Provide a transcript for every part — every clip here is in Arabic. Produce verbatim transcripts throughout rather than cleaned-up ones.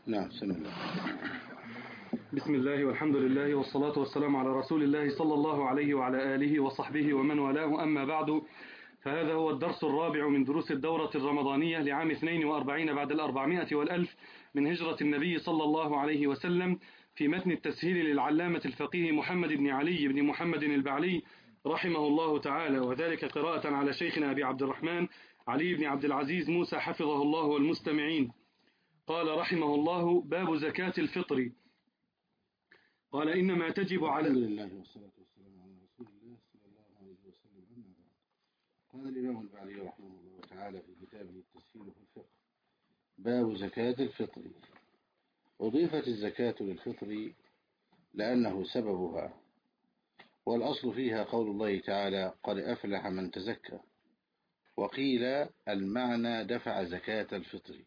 نعم. بسم الله. بسم الله والحمد لله والصلاة والسلام على رسول الله صلى الله عليه وعلى آله وصحبه ومن والاه، أما بعد، فهذا هو الدرس الرابع من دروس الدورة الرمضانية لعام اثنين وأربعين بعد الأربعمائة والألف من هجرة النبي صلى الله عليه وسلم، في متن التسهيل للعلامة الفقيه محمد بن علي بن محمد البعلي رحمه الله تعالى، وذلك قراءة على شيخنا أبي عبد الرحمن علي بن عبد العزيز موسى حفظه الله والمستمعين. قال رحمه الله: باب زكاة الفطر. قال: إنما تجب على الحمد لله والصلاة والسلام على رسول الله صلى الله عليه وسلم. أما بعد، قال الإمام البعلي رحمه الله تعالى في كتابه التسهيل في الفقه: باب زكاة الفطر. أضيفت الزكاة للفطر لأنه سببها، والأصل فيها قول الله تعالى: قد أفلح من تزكى. وقيل المعنى دفع زكاة الفطر.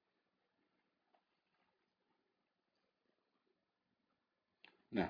نعم.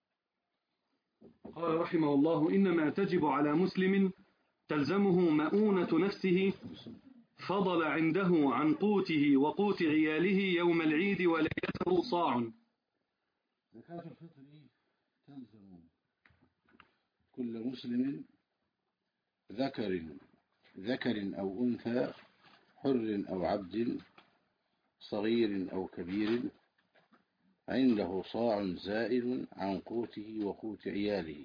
قال رحمه الله: إنما تجب على مسلم تلزمه مؤونة نفسه، فضل عنده عن قوته وقوت عياله يوم العيد وليلته صاع. زكاة الفطر تلزم كل مسلم ذكر ذكر أو أنثى، حر أو عبد، صغير أو كبير، عنده صاع زائد عن قوته وقوت عياله.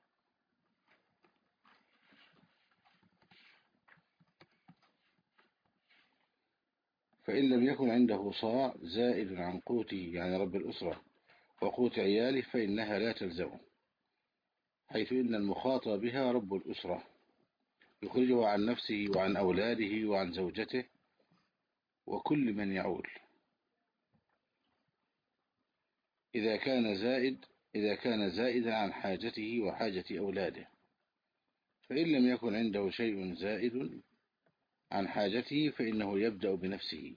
فإن لم يكن عنده صاع زائد عن قوته، يعني رب الأسرة، وقوت عياله، فإنها لا تلزمه، حيث إن المخاطب بها رب الأسرة يخرجه عن نفسه وعن أولاده وعن زوجته وكل من يعول، إذا كان زائد إذا كان زائدا عن حاجته وحاجة أولاده. فإن لم يكن عنده شيء زائد عن حاجته فإنه يبدأ بنفسه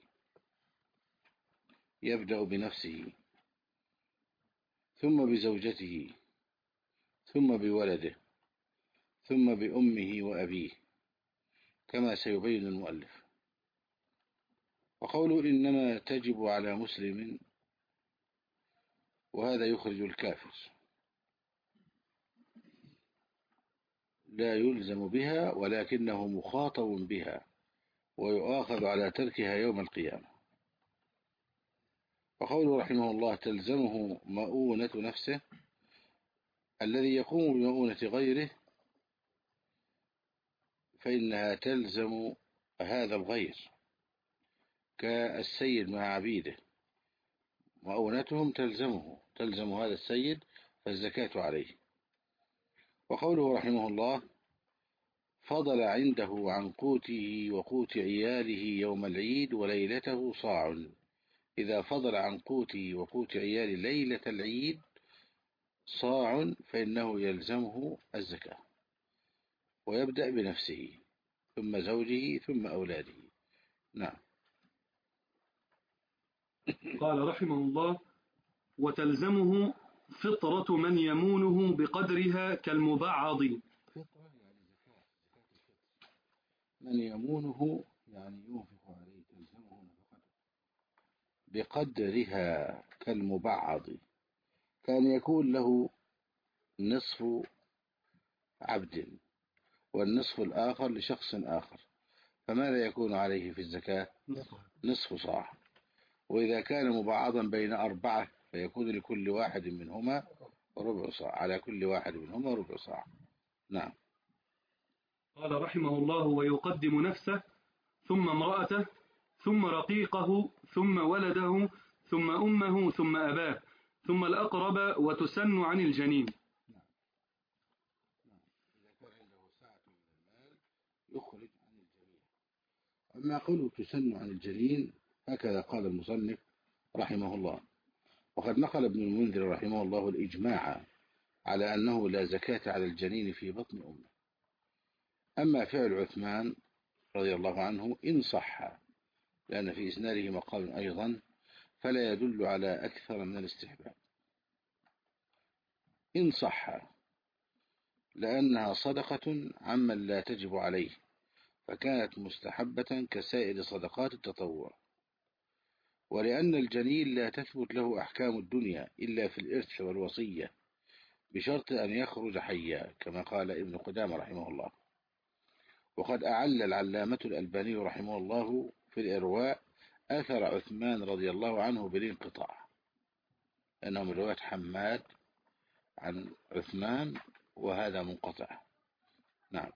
يبدأ بنفسه ثم بزوجته، ثم بولده، ثم بأمه وأبيه، كما سيبين المؤلف. وقوله إنما تجب على مسلم، وهذا يخرج الكافر، لا يلزم بها ولكنه مخاطب بها ويؤاخذ على تركها يوم القيامة. وقوله رحمه الله: تلزمه مؤونة نفسه، الذي يقوم بمؤونة غيره فإنها تلزم هذا الغير، كالسيد مع عبيده، مؤونتهم تلزمه تلزم هذا السيد، فالزكاة عليه. وقوله رحمه الله: فضل عنده عن قوته وقوت عياله يوم العيد وليلته صاع. إذا فضل عن قوته وقوت عياله ليلة العيد صاع فإنه يلزمه الزكاة، ويبدأ بنفسه ثم زوجه ثم أولاده. نعم. قال رحمه الله: وتلزمه فطرة من يمونه بقدرها كالمبعض. فطرة يعني زكاة زكاة الفطر. من يمونه يعني ينفق عليه، تلزمه نفقته بقدرها كالمبعض، كان يكون له نصف عبد والنصف الآخر لشخص آخر، فماذا يكون عليه في الزكاة؟ نصف صاع. وإذا كان مبعضا بين أربعة فيكون لكل واحد منهما ربع صاع، على كل واحد منهما ربع صاع. نعم. قال رحمه الله: ويقدم نفسه، ثم امرأته، ثم رقيقه، ثم ولده، ثم أمه، ثم أباه، ثم الأقرب، وتسن عن الجنين. نعم. نعم. إذا كان عنده ساعة من المال يخرج عن الجميع. أما قوله تسن عن الجنين، هكذا قال المصنف رحمه الله. وقد نقل ابن المنذر رحمه الله الإجماع على أنه لا زكاة على الجنين في بطن أمه. أما فعل عثمان رضي الله عنه إن صح، لأن في إسناده مقال أيضا، فلا يدل على أكثر من الاستحباب إن صح، لأنها صدقة عمن لا تجب عليه، فكانت مستحبة كسائر صدقات التطوع. ولأن الجنين لا تثبت له أحكام الدنيا إلا في الإرث والوصية بشرط أن يخرج حيا كما قال ابن قدامة رحمه الله. وقد أعل العلامة الألباني رحمه الله في الإرواء أثر عثمان رضي الله عنه بالانقطاع، لأنه من رواية حماد عن عثمان وهذا منقطع. نعم.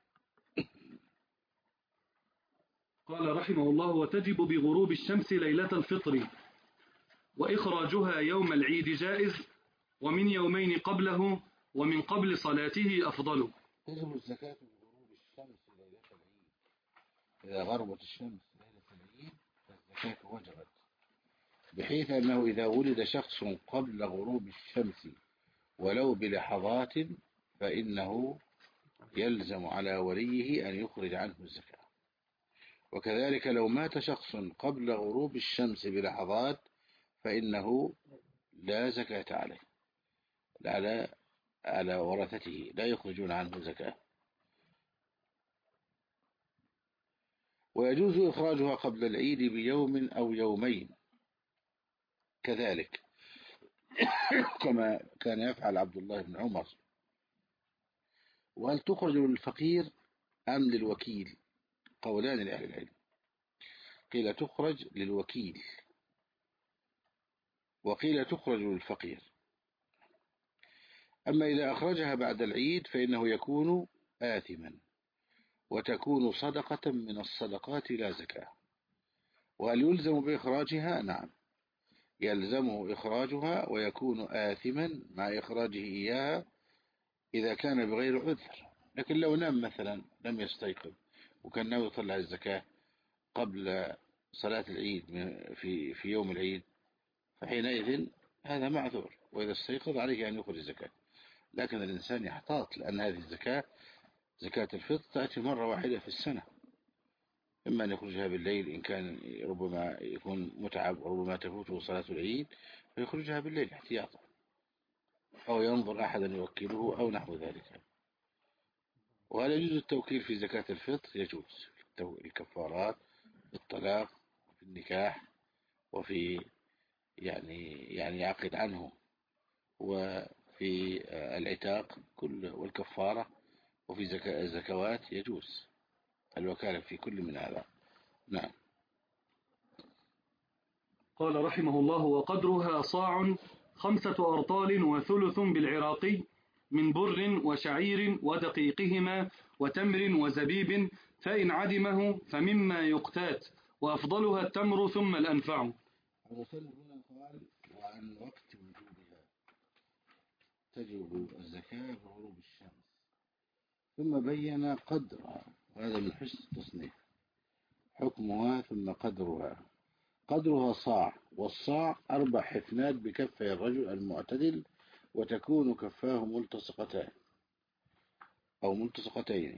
قال رحمه الله: وتجب بغروب الشمس ليلة الفطر، وإخراجها يوم العيد جائز، ومن يومين قبله ومن قبل صلاته أفضل. تجب الزكاة بغروب الشمس ليلة العيد، إذا غربت الشمس ليلة العيد فالزكاة وجبت، بحيث أنه إذا ولد شخص قبل غروب الشمس ولو بلحظات فإنه يلزم على وليه أن يخرج عنه الزكاة. وكذلك لو مات شخص قبل غروب الشمس بلحظات فإنه لا زكاة عليه، على على ورثته لا يخرجون عنه زكاة. ويجوز إخراجها قبل العيد بيوم أو يومين كذلك كما كان يفعل عبد الله بن عمر. وهل تخرج للفقير أم للوكيل؟ قولان لأهل العلم، قيل تخرج للوكيل وقيل تخرج للفقير. أما إذا أخرجها بعد العيد فإنه يكون آثما، وتكون صدقة من الصدقات لا زكاة. وهل يلزم بإخراجها؟ نعم، يلزمه إخراجها ويكون آثما مع إخراجه إياها إذا كان بغير عذر. لكن لو نام مثلا لم يستيقظ وكان ناوي يطلع الزكاة قبل صلاة العيد في في يوم العيد فحينئذ هذا معذور، وإذا استيقظ عليه أن يخرج الزكاة. لكن الإنسان يحتاط، لأن هذه الزكاة زكاة الفطر تأتي مرة واحدة في السنة، إما أن يخرجها بالليل إن كان ربما يكون متعب وربما تفوته صلاة العيد فيخرجها بالليل احتياطا، أو ينظر أحدا يوكله أو نحو ذلك. وهل يجوز التوكيل في زكاة الفطر؟ يجوز، الكفارات، في الطلاق، في النكاح، وفي يعني يعني يعقد عنه، وفي العتاق كل والكفارة، وفي زكاة الزكوات يجوز الوكالة في كل من هذا. نعم. قال رحمه الله: وقدرها صاع خمسة أرطال وثلث بالعراقي من بر وشعير ودقيقهما وتمر وزبيب، فإن عدمه فمما يقتات، وأفضلها التمر ثم الأنفع. الرسول هنا قال: وعن وقت وجوبها تجب الزكاة بغروب الشمس، ثم بين قدرها، وهذا من حسن التصنيف، حكمها ثم قدرها. قدرها صاع، والصاع أربع حفنات بكفي الرجل المعتدل، وتكون كفاه ملتصقتان أو ملتصقتين،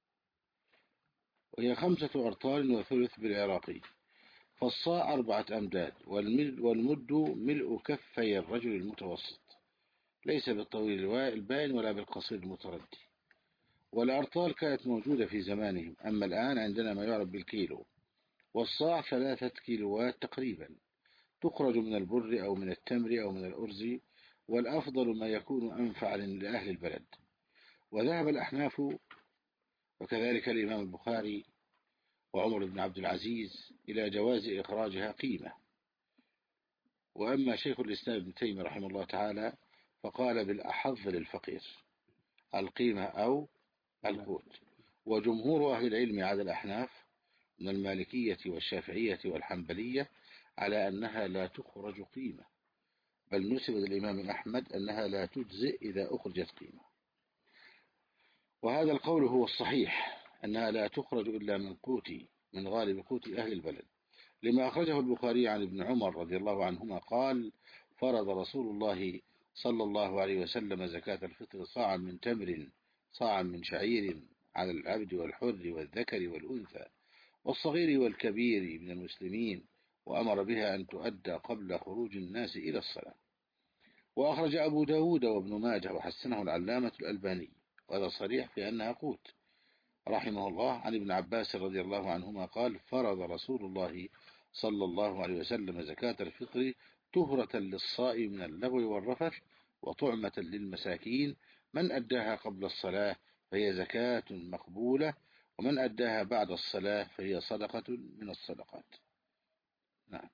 وهي خمسة أرطال وثلث بالعراقي. فالصاع أربعة أمداد، والمد ملء كفي الرجل المتوسط، ليس بالطويل البائن ولا بالقصير المتردي. والأرطال كانت موجودة في زمانهم، أما الآن عندنا ما يعرف بالكيلو. والصاع ثلاثة كيلوات تقريبا، تخرج من البر أو من التمر أو من الأرز، والأفضل ما يكون أنفع لأهل البلد. وذهب الأحناف وكذلك الإمام البخاري وعمر بن عبد العزيز إلى جواز إخراجها قيمة. وأما شيخ الإسلام ابن تيمية رحمه الله تعالى فقال بالأحظ للفقير القيمة أو القوت. وجمهور أهل العلم على الأحناف من المالكية والشافعية والحنبلية على أنها لا تخرج قيمة، بل نسب للإمام أحمد أنها لا تجزئ إذا أخرجت قيمة. وهذا القول هو الصحيح، أنها لا تخرج إلا من قوت من غالب قوت أهل البلد، لما أخرجه البخاري عن ابن عمر رضي الله عنهما قال: فرض رسول الله صلى الله عليه وسلم زكاة الفطر صاعا من تمر صاعا من شعير على العبد والحر والذكر والأنثى والصغير والكبير من المسلمين، وأمر بها أن تؤدى قبل خروج الناس إلى الصلاة. وأخرج أبو داود وابن ماجه وحسنه العلامة الألباني، وهذا صريح في أنها قوت، رحمه الله، عن ابن عباس رضي الله عنهما قال: فرض رسول الله صلى الله عليه وسلم زكاة الفطر طهرة للصائم من اللغو والرفث وطعمة للمساكين، من أداها قبل الصلاة فهي زكاة مقبولة، ومن أداها بعد الصلاة فهي صدقة من الصدقات. نعم.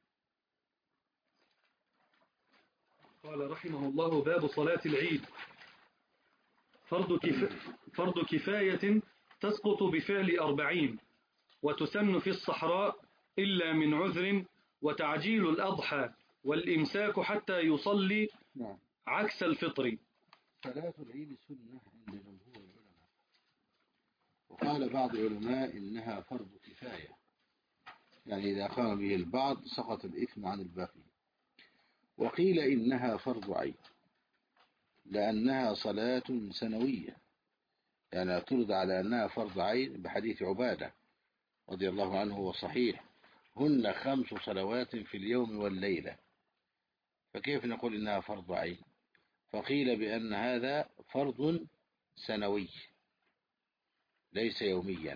قال رحمه الله: باب صلاة العيد. فرض, كف... فرض كفاية تسقط بفعل أربعين، وتسن في الصحراء إلا من عذر، وتعجيل الأضحى والإمساك حتى يصلي نعم. عكس الفطر. صلاة العيد سنة عند جمهور العلماء، وقال بعض العلماء إنها فرض كفاية، يعني إذا قام به البعض سقط الإثم عن الباقي. وقيل إنها فرض عين لأنها صلاة سنوية، يعني اعترض على أنها فرض عين بحديث عبادة رضي الله عنه وصحيح: هن خمس صلوات في اليوم والليلة، فكيف نقول إنها فرض عين؟ فقيل بأن هذا فرض سنوي ليس يوميا.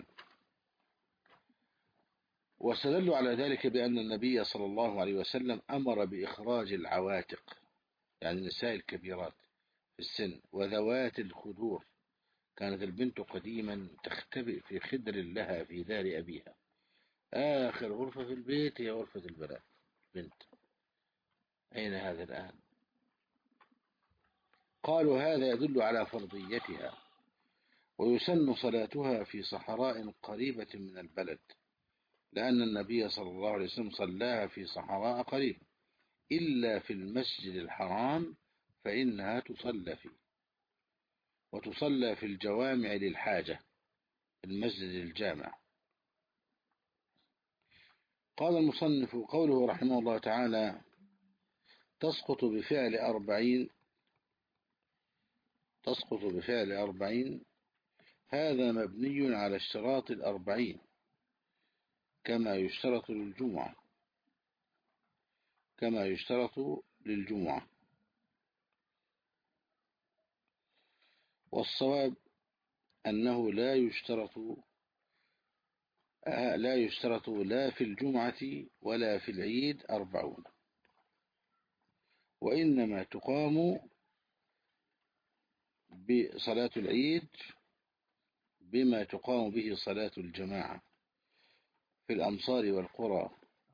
واستدلوا على ذلك بأن النبي صلى الله عليه وسلم أمر بإخراج العواتق، يعني النساء الكبيرات في السن وذوات الخدور. كانت البنت قديما تختبئ في خدر لها في دار أبيها، آخر غرفة في البيت هي غرفة البنات بنت. أين هذا الآن؟ قالوا هذا يدل على فرضيتها، ويسن صلاتها في صحراء قريبة من البلد، لأن النبي صلى الله عليه وسلم صلاها في صحراء قريب، إلا في المسجد الحرام فإنها تصلى فيه، وتصلى في الجوامع للحاجة، المسجد الجامع. قال المصنف قوله رحمه الله تعالى: تسقط بفعل أربعين، تسقط بفعل أربعين، هذا مبني على اشتراط الأربعين كما يشترط للجمعة، كما يشترط للجمعة. والصواب أنه لا يشترط لا يشترط لا في الجمعة ولا في العيد أربعون، وإنما تقام بصلاة العيد بما تقام به صلاة الجماعة في الأمصار والقرى.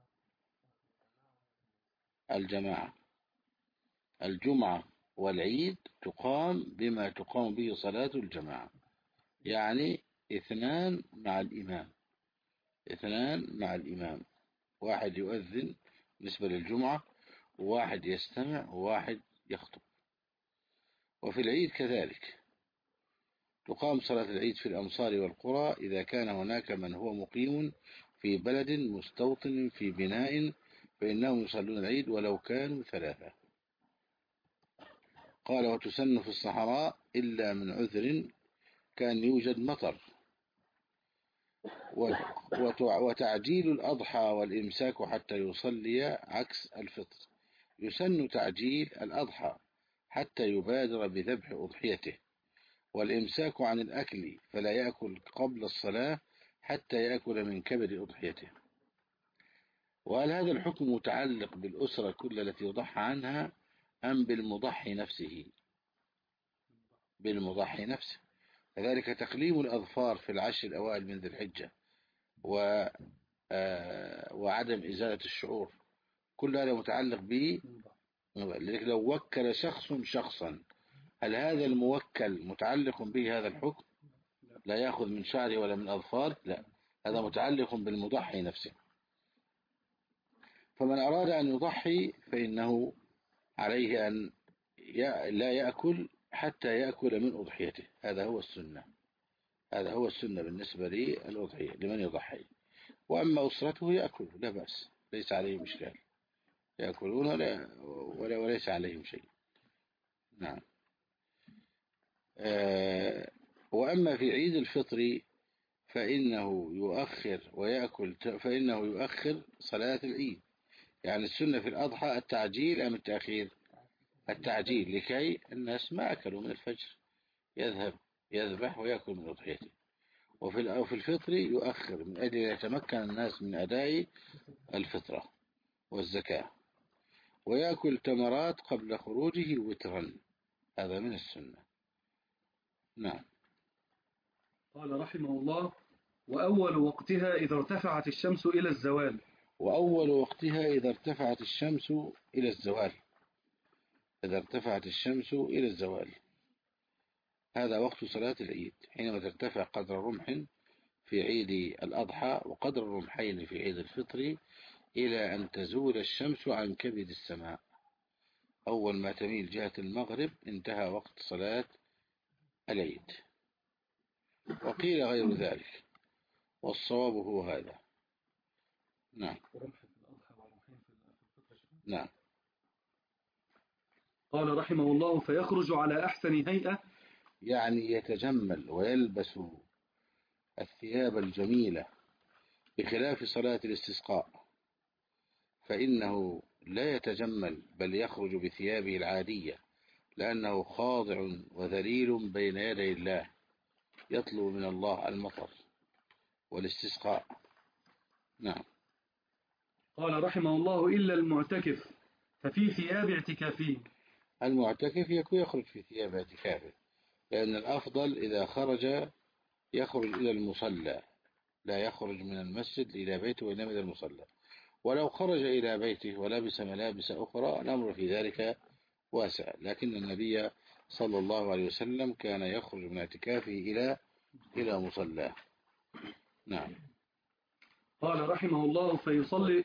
الجماعة الجمعة والعيد تقام بما تقام به صلاة الجماعة، يعني اثنان مع الإمام، اثنان مع الإمام، واحد يؤذن بالنسبة للجمعة، وواحد يستمع، وواحد يخطب. وفي العيد كذلك تقام صلاة العيد في الأمصار والقرى إذا كان هناك من هو مقيم في بلد مستوطن في بناء، فإنهم يصلون العيد ولو كانوا ثلاثة. قال: وتسن في الصحراء إلا من عذر، كان يوجد مطر. وتعجيل الأضحى والإمساك حتى يصلي عكس الفطر. يسن تعجيل الأضحى حتى يبادر بذبح أضحيته، والإمساك عن الأكل فلا يأكل قبل الصلاة حتى يأكل من كبد أضحيته. وهل هذا الحكم متعلق بالأسرة كل التي يضحى عنها أم بالمضحي نفسه؟ بالمضحي نفسه. كذلك تقليم الأظفار في العشر الأوائل من ذي الحجة و وعدم إزالة الشعور، كل هذا متعلق به. لذلك لو وكل شخص شخصا، هل هذا الموكل متعلق به هذا الحكم؟ لا يأخذ من شعره ولا من أظفار، لا، هذا متعلق بالمضحي نفسه. فمن أراد أن يضحي فإنه عليه أن لا يأكل حتى يأكل من أضحيته، هذا هو السنة، هذا هو السنة بالنسبة للأضحية لمن يضحي. وأما أسرته يأكل لا بأس، ليس عليهم إشكال، يأكلون ولا ولا وليس عليهم شيء. نعم. آه وأما في عيد الفطر فإنه يؤخر ويأكل، فإنه يؤخر صلاة العيد، يعني السنة في الأضحى التعجيل أم التأخير؟ التعجيل، لكي الناس ما أكلوا من الفجر يذهب يذبح ويأكل من أضحيته. وفي وفي الفطر يؤخر من أجل يتمكن الناس من أداء الفطرة والزكاة، ويأكل تمرات قبل خروجه وترا، هذا من السنة. نعم. قال رحمه الله: وأول وقتها إذا ارتفعت الشمس إلى الزوال. وأول وقتها إذا ارتفعت الشمس إلى الزوال. إذا ارتفعت الشمس إلى الزوال، هذا وقت صلاة العيد، حينما ترتفع قدر رمح في عيد الأضحى وقدر رمحين في عيد الفطر، إلى أن تزول الشمس عن كبد السماء. أول ما تميل جهة المغرب انتهى وقت صلاة العيد. وقيل غير ذلك، والصواب هو هذا. نعم. نعم. قال رحمه الله: فيخرج على أحسن هيئة، يعني يتجمل ويلبس الثياب الجميلة، بخلاف صلاة الاستسقاء، فإنه لا يتجمل بل يخرج بثيابه العادية، لأنه خاضع وذليل بين يدي الله، يطلب من الله المطر والاستسقاء. نعم. قال رحمه الله: إلا المعتكف ففي ثياب اعتكافه. المعتكف يكون يخرج في ثياب اعتكافه، لأن الأفضل إذا خرج يخرج إلى المصلى، لا يخرج من المسجد إلى بيته وإنما إلى المصلى. ولو خرج إلى بيته ولبس ملابس أخرى الأمر في ذلك واسع، لكن النبي صلى الله عليه وسلم كان يخرج من اعتكافه إلى إلى مصلاه. نعم. قال رحمه الله: فيصلي.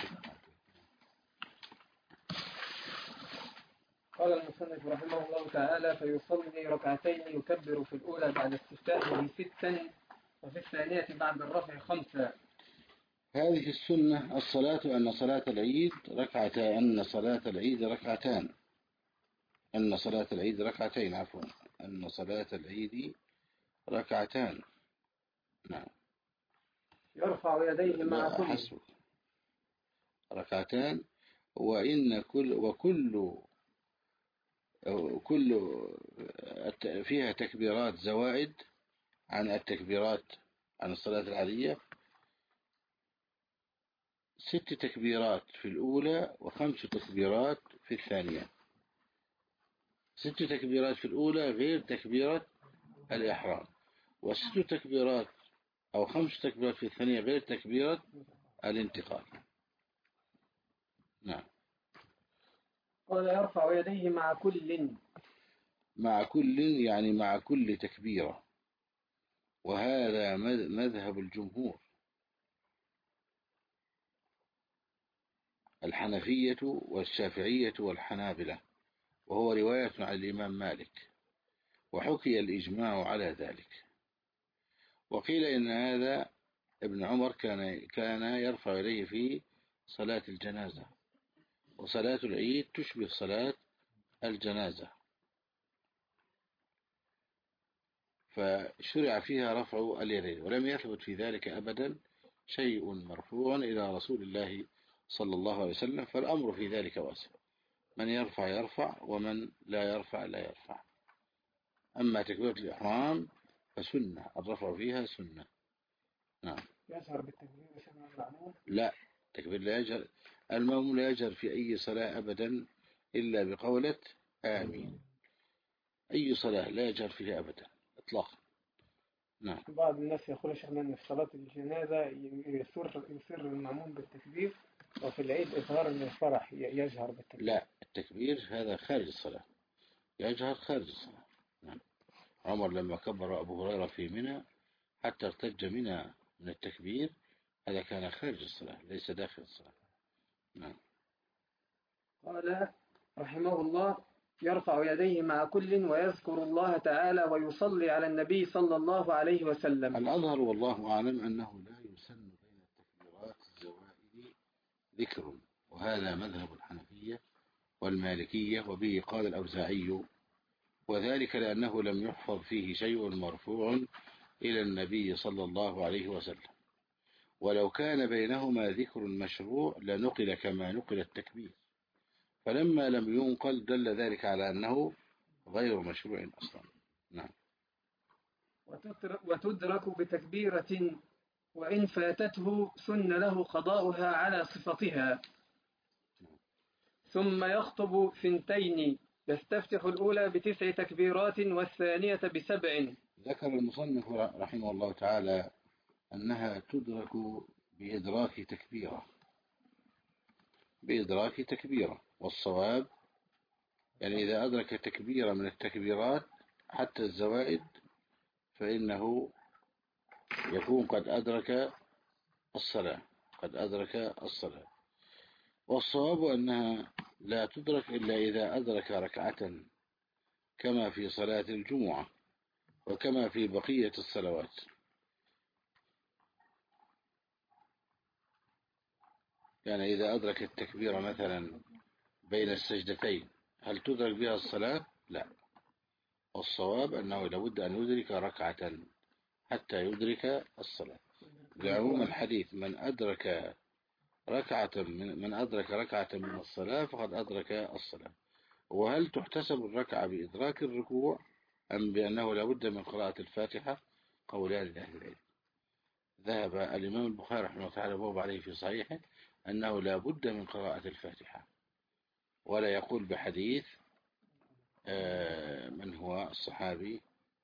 قال المصنف رحمه الله تعالى: فيصلي ركعتين يكبر في الأولى بعد استفتاحه ستا، وفي الثانية بعد الرفع خمسا. هذه السنة الصلاة أن صلاة العيد ركعتان، أن صلاة العيد ركعتان أن صلاة العيد ركعتين عفوا أن صلاة العيد ركعتان. نعم. يرفع يديه مع كل حسب ركعتان، وإن كل وكل كل فيها تكبيرات زوائد عن التكبيرات عن الصلاة العادية، ست تكبيرات في الأولى وخمس تكبيرات في الثانية. ست تكبيرات في الأولى غير تكبيرة الإحرام، وست تكبيرات أو خمس تكبيرات في الثانية غير تكبيرة الانتقال. نعم. قال: يرفع يديه مع كل. مع كل يعني مع كل تكبيرة، وهذا مذهب الجمهور، الحنفية والشافعية والحنابلة، وهو رواية عن الإمام مالك، وحكي الإجماع على ذلك. وقيل إن هذا ابن عمر كان كان يرفع يديه في صلاة الجنازة، وصلاة العيد تشبه صلاة الجنازة، فشرع فيها رفع اليدين، ولم يثبت في ذلك أبدا شيء مرفوع إلى رسول الله صلى الله عليه وسلم، فالأمر في ذلك واسع، من يرفع يرفع ومن لا يرفع لا يرفع. أما تكبيرة الإحرام فسنة، الرفع فيها سنة. نعم. يجهر بالتكبير وشبه المعموم؟ لا، تكبير لا يجهر، المأموم لا يجهر في أي صلاة أبدا إلا بقولة آمين، أي صلاة لا يجهر فيها أبدا إطلاقا. نعم. بعض الناس يقول شيخنا أن في صلاة الجنازة يسر يسر المأموم بالتكبير، وفي العيد إظهار من الفرح يجهر بالتكبير. لا، التكبير هذا خارج الصلاة، يجهر خارج الصلاة. نعم. عمر لما كبر أبو هريرة في منى حتى ارتج منى من التكبير، هذا كان خارج الصلاة ليس داخل الصلاة. نعم. قال رحمه الله: يرفع يديه مع كل ويذكر الله تعالى ويصلي على النبي صلى الله عليه وسلم. الأظهر والله أعلم أنه لا يسن بين التكبيرات الزوائد ذكر، وهذا مذهب الحنفية والمالكية، وبه قال الأوزاعي، وذلك لأنه لم يحفظ فيه شيء مرفوع إلى النبي صلى الله عليه وسلم، ولو كان بينهما ذكر مشروع لنقل كما نقل التكبير، فلما لم ينقل دل ذلك على أنه غير مشروع أصلا. نعم. وتدرك بتكبيرة، وإن فاتته سن له قضاؤها على صفتها. ثم يخطب ثنتين، يستفتح الأولى بتسع تكبيرات والثانية بسبع. ذكر المصنف رحمه الله تعالى أنها تدرك بإدراك تكبيرة بإدراك تكبيرة والصواب يعني إذا أدرك تكبيرة من التكبيرات حتى الزوائد فإنه يكون قد أدرك الصلاة قد أدرك الصلاة والصواب أنها لا تدرك إلا إذا أدرك ركعة كما في صلاة الجمعة وكما في بقية الصلوات. يعني إذا أدرك التكبير مثلا بين السجدتين هل تدرك بها الصلاة؟ لا، والصواب أنه لابد أن يدرك ركعة حتى يدرك الصلاة، لعموم الحديث من أدرك ركعة من, من أدرك ركعة من الصلاة فقد أدرك الصلاة. وهل تحتسب الركعة بإدراك الركوع أم بأنه لابد من قراءة الفاتحة؟ قولان لأهل العلم. ذهب الإمام البخاري رحمه الله تعالى وهو عليه في صحيحه أنه لابد من قراءة الفاتحة، ولا يقول بحديث من هو الصحابي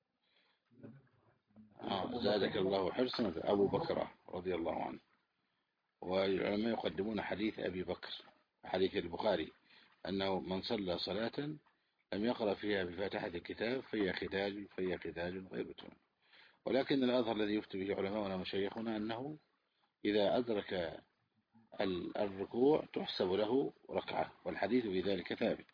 آه زادك الله حرصا أبو بكر رضي الله عنه، والعلماء يقدمون حديث أبي بكر حديث البخاري أنه من صلى صلاة لم يقرأ فيها بفاتحة الكتاب فهي خداج فهي خداج غيبة. ولكن الأظهر الذي يفتي به علماؤنا ومشايخنا أنه إذا أدرك الركوع تحسب له ركعة، والحديث في ذلك ثابت.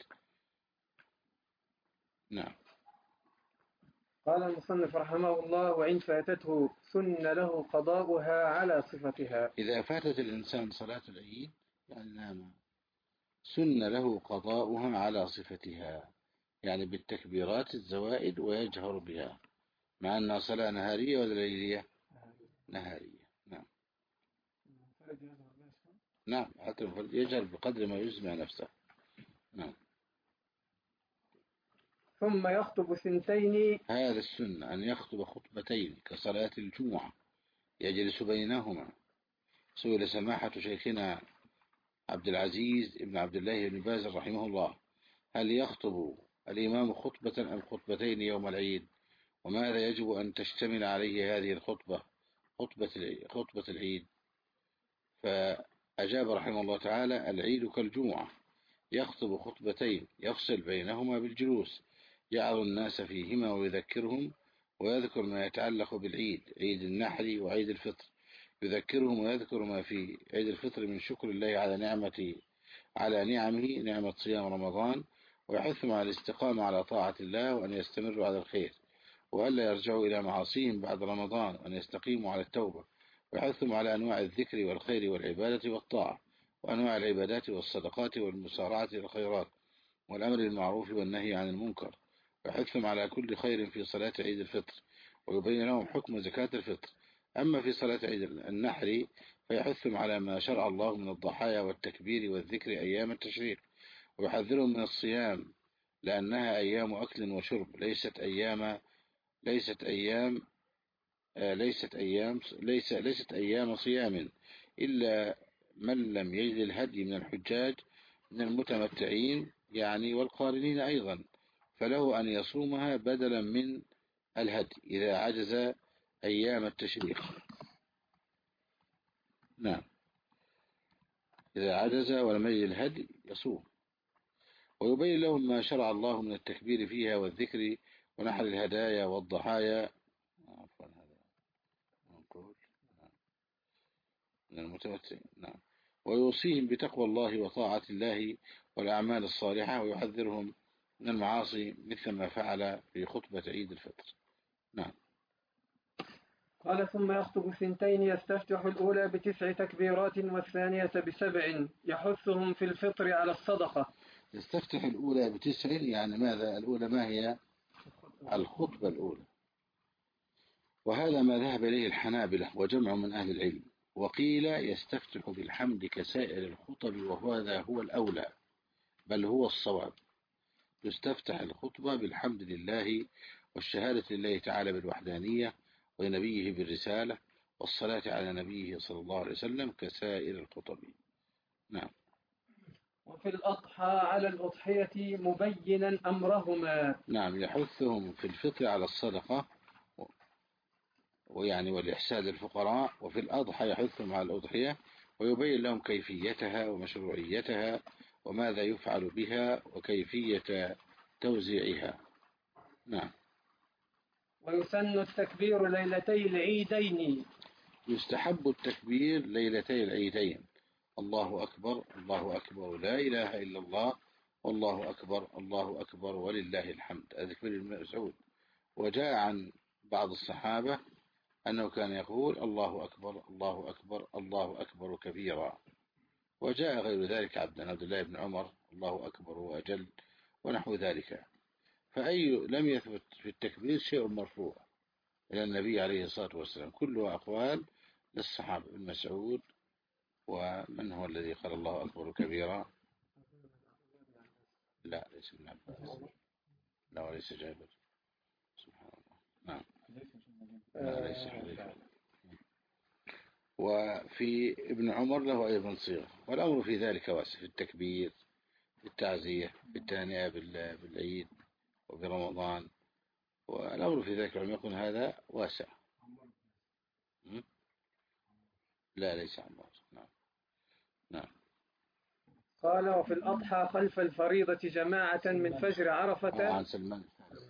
نعم. قال المصنف رحمه الله: وإن فاتته سن له قضاؤها على صفتها. إذا فاتت الإنسان صلاة العيد يعني نام سن له قضاؤها على صفتها، يعني بالتكبيرات الزوائد ويجهر بها، مع أنها صلاة نهارية ولا ليلية؟ نهارية. نعم نعم حتى يجهر بقدر ما يجمع نفسه. نعم. ثم يخطب ثنتين. هذا السنة أن يخطب خطبتين كصلاة الجمعة يجلس بينهما. سئل سماحة شيخنا عبد العزيز ابن عبد الله بن باز رحمه الله هل يخطب الإمام خطبة أم خطبتين يوم العيد، وماذا يجب أن تشتمل عليه هذه الخطبة خطبة خطبة العيد؟ فأجاب رحمه الله تعالى: العيد كالجمعة يخطب خطبتين يفصل بينهما بالجلوس يعظ الناس فيهما ويذكرهم ويذكر ما يتعلق بالعيد عيد النحر وعيد الفطر، يذكرهم ويذكر ما في عيد الفطر من شكر الله على نعمة على نعمه نعمة صيام رمضان، ويحثهم على الاستقامة على طاعة الله وأن يستمروا على الخير وألا يرجعوا إلى معاصيهم بعد رمضان وأن يستقيموا على التوبة، ويحثهم على أنواع الذكر والخير والعبادة والطاعة وأنواع العبادات والصدقات والمسارعة للخيرات والأمر بالمعروف والنهي عن المنكر، ويحثهم على كل خير في صلاة عيد الفطر ويبين لهم حكم زكاة الفطر. أما في صلاة عيد النحر فيحثهم على ما شرع الله من الضحايا والتكبير والذكر أيام التشريق، ويحذرهم من الصيام لأنها أيام أكل وشرب ليست أيام ليست أيام ليست أيام ليس ليست أيام صيام إلا من لم يجد الهدي من الحجاج من المتمتعين يعني والقارنين أيضا، فله أن يصومها بدلا من الهدي إذا عجز أيام التشريق. نعم، إذا عجز ولم يجد الهدي يصوم، ويبين لهم ما شرع الله من التكبير فيها والذكر ونحر الهدايا والضحايا من المتمتعين. نعم. ويوصيهم بتقوى الله وطاعة الله والأعمال الصالحة، ويحذرهم من المعاصي مثل ما فعل في خطبة عيد الفطر. نعم. قال: ثم يخطب ثنتين يستفتح الأولى بتسع تكبيرات والثانية بسبع يحثهم في الفطر على الصدقة. يستفتح الأولى بتسع يعني ماذا؟ الأولى ما هي؟ الخطبة الأولى، وهذا ما ذهب إليه الحنابلة وجمع من أهل العلم، وقيل يستفتح بالحمد كسائر الخطب وهذا هو الأولى بل هو الصواب، يستفتح الخطبة بالحمد لله والشهادة لله تعالى بالوحدانية ولنبيه بالرسالة والصلاة على نبيه صلى الله عليه وسلم كسائر الخطب. نعم. وفي الأضحى على الأضحية مبينا أمرهما. نعم، يحثهم في الفطر على الصدقة ويعني والإحسان للفقراء، وفي الأضحى يحثهم على الأضحية ويبين لهم كيفيتها ومشروعيتها وماذا يفعل بها وكيفية توزيعها. نعم. ويسن التكبير ليلتي العيدين. يستحب التكبير ليلتي العيدين، الله أكبر الله أكبر لا إله إلا الله والله أكبر الله أكبر ولله الحمد، هذا تكبير ابن مسعود. وجاء عن بعض الصحابة أنه كان يقول الله أكبر الله أكبر الله أكبر كبيرا. وجاء غير ذلك عبد الله بن عمر الله أكبر وأجل ونحو ذلك. فأي لم يثبت في التكبير شيء مرفوع إلى النبي عليه الصلاة والسلام، كله أقوال للصحابة. ابن مسعود، ومن هو الذي قال الله أكبر كبيرا؟ لا ليس ابن عباس، لا وليس جابر، سبحان الله. نعم. لا ليس حذيفة. وفي ابن عمر له أيضا صيغة، والأمر في ذلك واسع، في التكبير، في التعزية، في التهنئة بالعيد وبرمضان، والأمر في ذلك لم يكن هذا واسع. لا ليس عمار. نعم. نعم. قال وفي الأضحى خلف الفريضة جماعة من فجر عرفة. عن سلمان.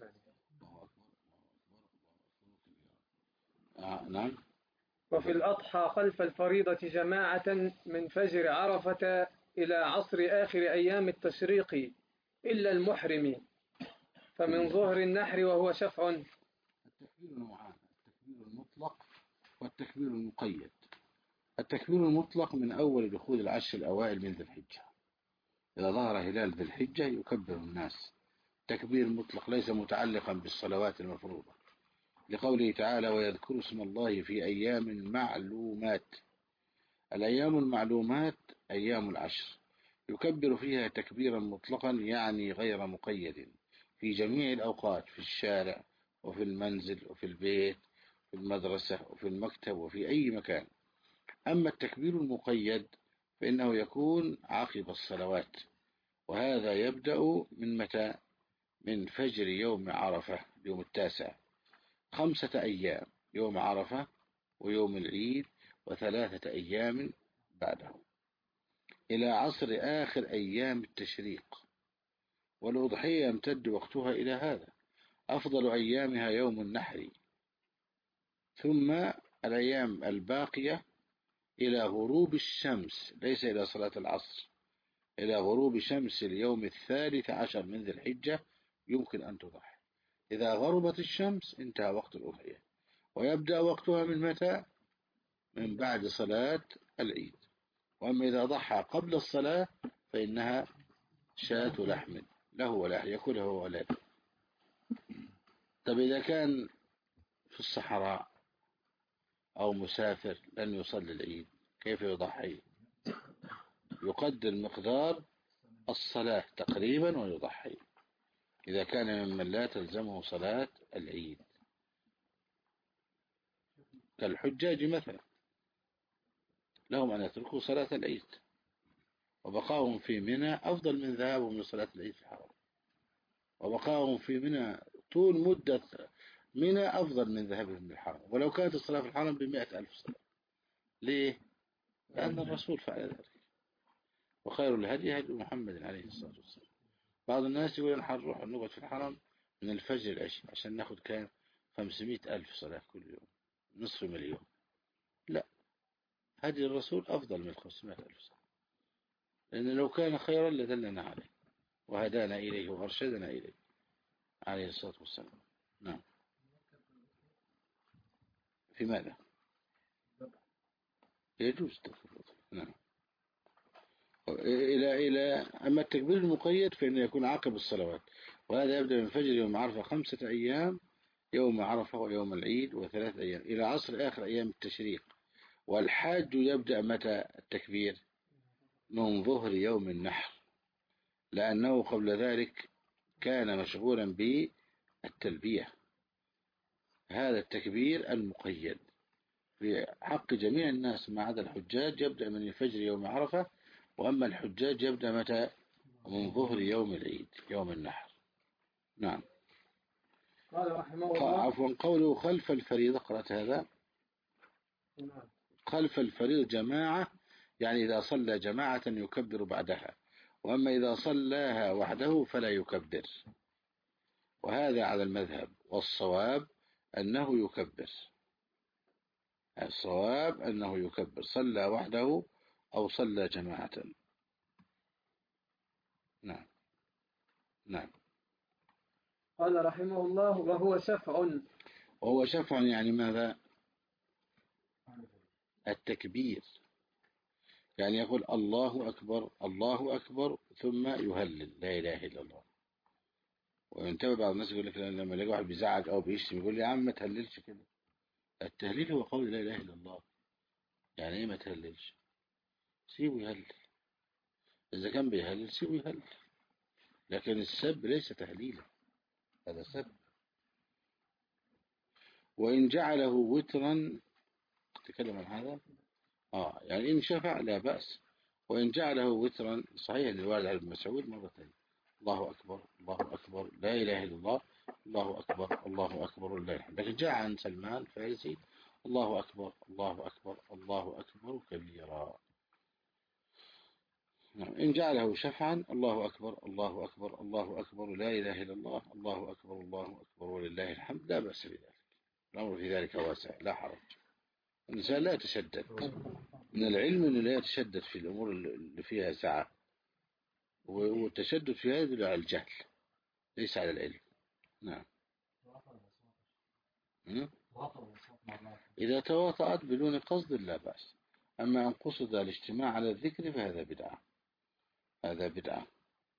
نعم. وفي الأضحى خلف الفريضة جماعة من فجر عرفة إلى عصر آخر أيام التشريق إلا المحرم، فمن ظهر النحر وهو شفع. التكبير نوعان، التكبير المطلق والتكبير المقيد. التكبير المطلق من أول دخول العشر الأوائل من ذي الحجة، إذا ظهر هلال ذي الحجة يكبر الناس. تكبير مطلق ليس متعلقا بالصلوات المفروضة، لقوله تعالى ويذكر اسم الله في أيام معلومات. الأيام المعلومات أيام العشر، يكبر فيها تكبيرا مطلقا يعني غير مقيد، في جميع الأوقات، في الشارع وفي المنزل وفي البيت في المدرسة وفي المكتب وفي أي مكان. أما التكبير المقيد فإنه يكون عقب الصلوات، وهذا يبدأ من متى؟ من فجر يوم عرفة، يوم التاسع، خمسة أيام، يوم عرفة ويوم العيد وثلاثة أيام بعده، إلى عصر آخر أيام التشريق. والأضحية يمتد وقتها إلى هذا، أفضل أيامها يوم النحر، ثم الأيام الباقية إلى غروب الشمس، ليس إلى صلاة العصر، إلى غروب شمس اليوم الثالث عشر من ذي الحجة يمكن أن تضحي. إذا غربت الشمس انتهى وقت الأضحية، ويبدأ وقتها من متى؟ من بعد صلاة العيد. وأما إذا ضحى قبل الصلاة فإنها شاة لحم له ولا يأكله ولاده. طب إذا كان في الصحراء أو مسافر لن يصلي العيد كيف يضحي؟ يقدر مقدار الصلاة تقريبا ويضحي، إذا كان ممن لا تلزمه صلاة العيد، كالحجاج مثلا لهم أن يتركوا صلاة العيد، وبقاهم في منى أفضل من ذهابهم لصلاة العيد في الحرم، وبقاهم في منى طول مدة منى أفضل من ذهابهم للحرم، ولو كانت الصلاة في الحرم بمئة ألف صلاة. ليه؟ لأن الرسول فعل ذلك، وخير الهدي هدي محمد عليه الصلاة والسلام. بعض الناس يقول نروح نقعد في الحرم من الفجر العشاء عشان ناخد كام خمسمائة ألف صلاة كل يوم، نصف مليون. لا، هدي الرسول أفضل من خمسمائة ألف صلاة، لأن لو كان خيرا لدلنا عليه وهدانا إليه وأرشدنا إليه عليه الصلاة والسلام. نعم. في ماذا؟ يجوز تفضل. نعم. إلى إلى أما التكبير المقيد فإنه يكون عقب الصلوات، وهذا يبدأ من فجر يوم عرفة خمسة أيام، يوم عرفة ويوم العيد وثلاث أيام، إلى عصر آخر أيام التشريق. والحاج يبدأ متى التكبير؟ من ظهر يوم النحر، لأنه قبل ذلك كان مشغولا بالتلبية هذا التكبير المقيد في حق جميع الناس ما عدا الحجاج يبدأ من الفجر يوم عرفة، وأما الحجاج يبدأ متى؟ من ظهر يوم العيد يوم النحر. نعم. قال رحمه الله. عفوا، قوله خلف الفريضة، قرأت هذا؟ نعم. خلف الفريضة جماعة، يعني إذا صلى جماعة يكبر بعدها، وأما إذا صلاها وحده فلا يكبر، وهذا على المذهب، والصواب أنه يكبر. الصواب أنه يكبر، صلى وحده أو صلى جماعة. نعم. نعم. قال رحمه الله وهو شفع. وهو شفع يعني ماذا؟ التكبير، يعني يقول الله أكبر الله أكبر ثم يهلل لا إله إلا الله. وينتبه بعض الناس يقول لك لما يلاقي واحد بيزعج أو بيشتم يقول لي يا عم ما تهللش كده. التهليل هو قول لا إله إلا الله. يعني إيه ما تهللش؟ سيبه يهلل، إذا كان بيهلل سيبه يهلل، لكن السب ليس تهليلا، هذا سب. وإن جعله وترا، تكلم عن هذا آه يعني إن شفع لا بأس. وإن جعله وترا، صحيح الوارد عن ابن مسعود مرتين، الله أكبر الله أكبر لا إله إلا الله، الله أكبر الله أكبر لا إله. لكن جاء عن سلمان الفارسي الله أكبر الله أكبر الله أكبر كبيرا. إن جعله شفعا الله أكبر الله أكبر الله أكبر لا إله إلا الله الله أكبر الله أكبر ولله الحمد لا بأس بذلك، الأمر في ذلك واسع لا حرج. الإنسان لا يتشدد، من العلم أنه لا يتشدد في الأمور اللي فيها سعة، والتشدد في هذا يدل على الجهل ليس على العلم. نعم. إذا تواطأت بدون قصد لا بأس، أما أن قصد الاجتماع على الذكر فهذا بدعة، هذا بدعة.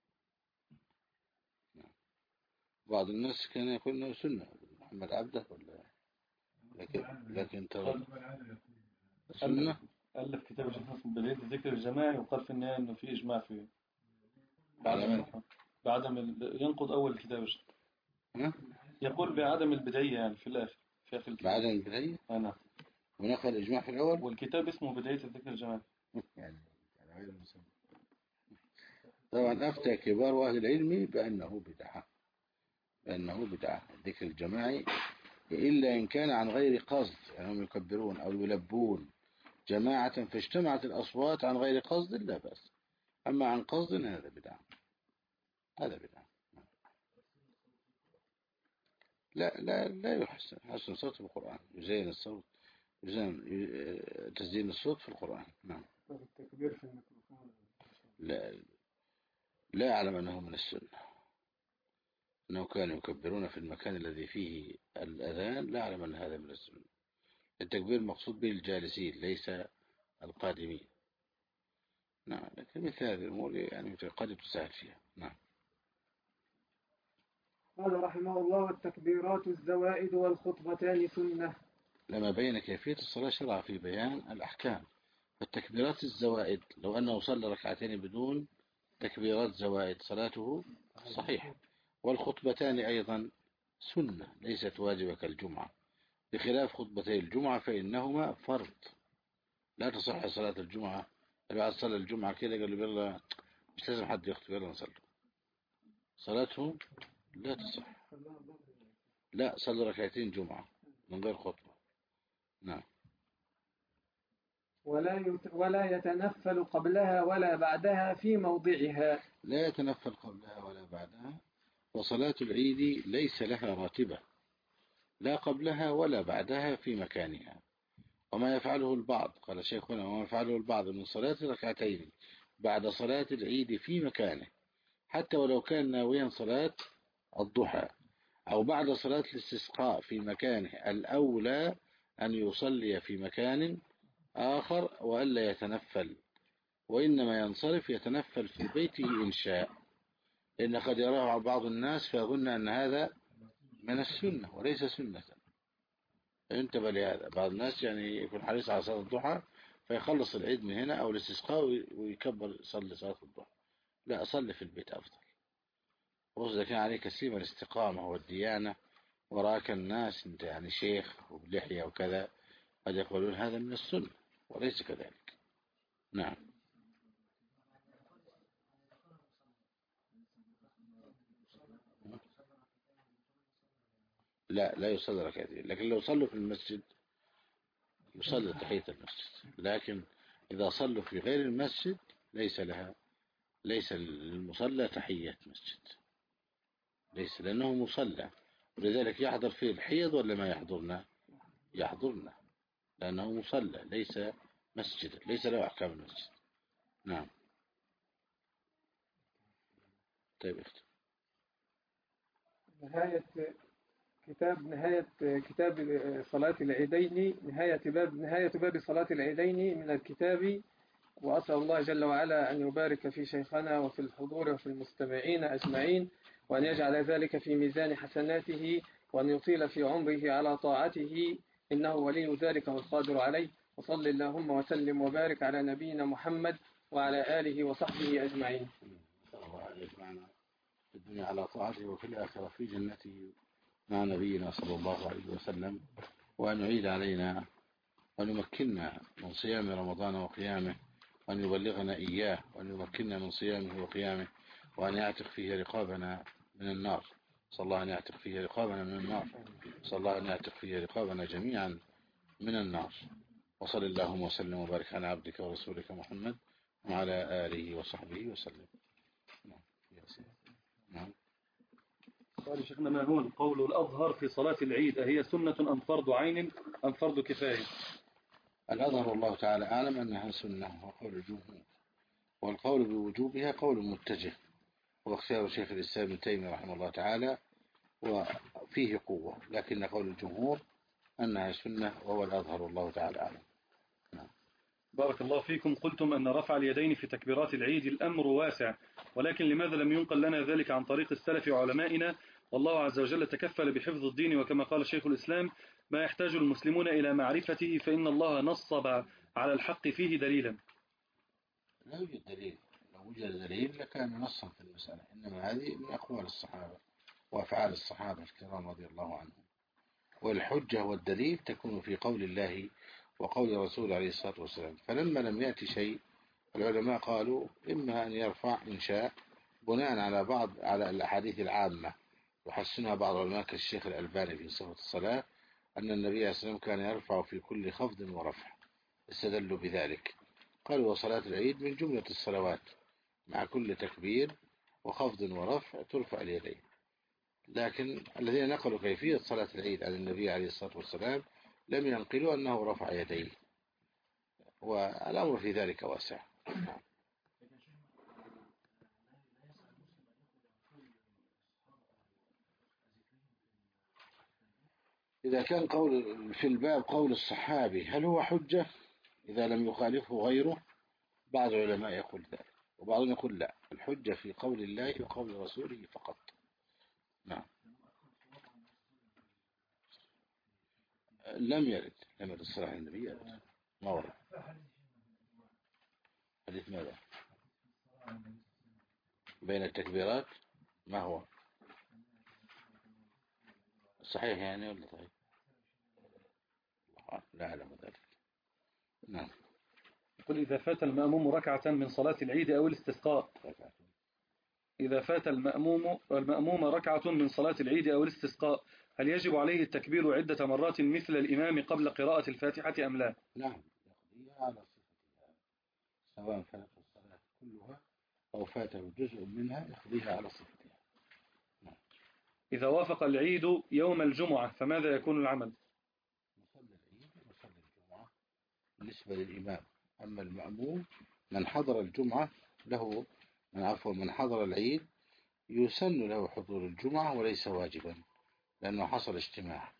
نعم. بعض الناس كان يقول أنه سنة محمد عبده ولا، لكن لكن ترى سنة. ألف كتاب اسمه بداية الذكر الجماعي، وقال في النهاية إنه في إجماع فيه بعدم بعدم ينقض أول الكتاب. يقول بعدم البداية يعني في الآخر في آخر الكتاب. بعدم البداية. أنا ونقل الإجماع في الأول، والكتاب اسمه بداية الذكر الجماعي. يعني غير مسمى. طبعا أفتى كبار أهل العلم بأنه بدعة، بأنه بدعة الذكر الجماعي، إلا إن كان عن غير قصد، يعني هم يكبرون أو يلبون جماعة فاجتمعت الأصوات عن غير قصد لا بأس، أما عن قصد هذا بدعة، هذا بدعة. لا لا لا يحسن حسن صوت القرآن، يزين الصوت، يزين تزيين الصوت في القرآن. نعم. التكبير في الميكروفون لا لا أعلم أنه من السنة، أنه كانوا يكبرون في المكان الذي فيه الأذان، لا أعلم أن هذا من السنة. التكبير مقصود به الجالسين ليس القادمين. نعم. لكن مثل هذه الأمور يعني قد تساعد فيها. نعم. قال رحمه الله والتكبيرات الزوائد والخطبتان سنة. لما بين كيفية الصلاة شرع في بيان الأحكام. فالتكبيرات الزوائد لو أنه صلى ركعتين بدون تكبيرات زوائد صلاته صحيحة. والخطبتان أيضا سنة ليست واجبة كالجمعة، بخلاف خطبتي الجمعة فإنهما فرض، لا تصح صلاة الجمعة. بعد صلاة الجمعة كده قال له بالله مش لازم حد يخطب يلا نصلي، صلاته لا تصح. لا، صلوا ركعتين جمعة من غير خطبة. نعم. ولا ولا يتنفل قبلها ولا بعدها في موضعها. لا يتنفل قبلها ولا بعدها. وصلاة العيد ليس لها راتبة، لا قبلها ولا بعدها في مكانها. وما يفعله البعض، قال شيخنا، وما يفعله البعض من صلاة ركعتين بعد صلاة العيد في مكانه، حتى ولو كان ناويا صلاة الضحى أو بعد صلاة الاستسقاء في مكانه، الأولى أن يصلي في مكان آخر وألا يتنفل، وإنما ينصرف يتنفل في بيته إن شاء، لأن قد يراه بعض الناس فيظن أن هذا من السنة وليس سنة. انتبه لهذا، بعض الناس يعني يكون حريص على صلاة الضحى فيخلص العيد من هنا أو الاستسقاء ويكبر يصلي صلاة الضحى. لا، أصلي في البيت أفضل، وإذا كان عليك سيما الاستقامة والديانة وراك الناس أنت يعني شيخ وبلحية وكذا، قد يقولون هذا من السنة وليس كذلك. نعم. لا لا يصلي ركعتين، لكن لو صلوا في المسجد يصلي تحية المسجد، لكن إذا صلوا في غير المسجد ليس لها ليس للمصلى تحية مسجد، ليس، لأنه مصلى، ولذلك يحضر فيه الحيض ولا ما يحضرنا؟ يحضرنا، لأنه مصلى ليس مسجد، ليس له أحكام المسجد. نعم. طيب اختر. نهاية كتاب نهاية كتاب صلاة العيدين، نهاية باب نهاية باب صلاة العيدين من الكتاب. وأسأل الله جل وعلا أن يبارك في شيخنا وفي الحضور وفي المستمعين أجمعين، وأن يجعل ذلك في ميزان حسناته، وأن يطيل في عمره على طاعته، إنه ولي ذلك والقادر عليه. وصل اللهم وسلم وبارك على نبينا محمد وعلى آله وصحبه أجمعين. الله يجمعنا في الدنيا على طاعته وفي الآخرة في جنته مع نبينا صلى الله عليه وسلم، وأن يعيد علينا وأن يمكننا من صيام رمضان وقيامه، وأن يبلغنا إياه، وأن يمكننا من صيامه وقيامه، وأن يعتق فيه رقابنا من النار. صلى الله أن يعتق فيه رقابنا من النار، صلى الله أن يعتق فيه رقابنا جميعا من النار. وصل اللهم وسلم وبارك على عبدك ورسولك محمد وعلى آله وصحبه وسلم. نعم. قال شيخنا ما هو القول الأظهر في صلاة العيد؟ أهي سنة أم فرض عين أم فرض كفاية؟ الأظهر الله تعالى أعلم أنها سنة وقول الجمهور، والقول بوجوبها قول متجه، واختيار شيخ الإسلام ابن تيمية رحمه الله تعالى وفيه قوة، لكن قول الجمهور أنها سنة وهو الأظهر الله تعالى أعلم. نعم. بارك الله فيكم. قلتم أن رفع اليدين في تكبيرات العيد الأمر واسع، ولكن لماذا لم ينقل لنا ذلك عن طريق السلف وعلمائنا؟ والله عز وجل تكفل بحفظ الدين، وكما قال شيخ الإسلام ما يحتاج المسلمون إلى معرفته فإن الله نصب على الحق فيه دليلا. لا يوجد دليل، لو وجد دليل لكان نصا في المسألة، إنما هذه من أقوال الصحابة وأفعال الصحابة الكرام رضي الله عنهم، والحجة والدليل تكون في قول الله وقول رسول عليه الصلاة والسلام. فلما لم يأتي شيء العلماء قالوا إما أن يرفع إن شاء بناء على بعض على الأحاديث العامة يحسنها بعض العلماء كالشيخ الألباني في صفة الصلاة، أن النبي عليه الصلاة والسلام كان يرفع في كل خفض ورفع، استدلوا بذلك. قالوا وصلاة العيد من جملة الصلوات، مع كل تكبير وخفض ورفع ترفع اليدين، لكن الذين نقلوا كيفية صلاة العيد عن النبي عليه الصلاة والسلام لم ينقلوا أنه رفع يديه، والأمر في ذلك واسع. إذا كان قول في الباب قول الصحابي هل هو حجة إذا لم يخالفه غيره؟ بعض العلماء يقول ذلك، وبعضهم يقول لا، الحجة في قول الله وقول رسوله فقط. نعم. لم يرد لم يرد الصلاة على النبي يرد. ما ورد. حديث ماذا؟ بين التكبيرات ما هو صحيح يعني ولا طيب؟ لا أعلم ذلك. نعم. يقول إذا فات المأموم ركعة من صلاة العيد أو الاستسقاء إذا فات المأموم المأموم ركعة من صلاة العيد أو الاستسقاء هل يجب عليه التكبير عدة مرات مثل الإمام قبل قراءة الفاتحة أم لا؟ نعم، يقضيها على صفتها، سواء فات الصلاة كلها أو فاته جزء منها يقضيها على صفتها. نعم. إذا وافق العيد يوم الجمعة فماذا يكون العمل؟ نصلي العيد ونصلي الجمعة بالنسبة للإمام، أما المأموم من حضر الجمعة له من عفوا من حضر العيد يسن له حضور الجمعة وليس واجبا، لأنه حصل اجتماع،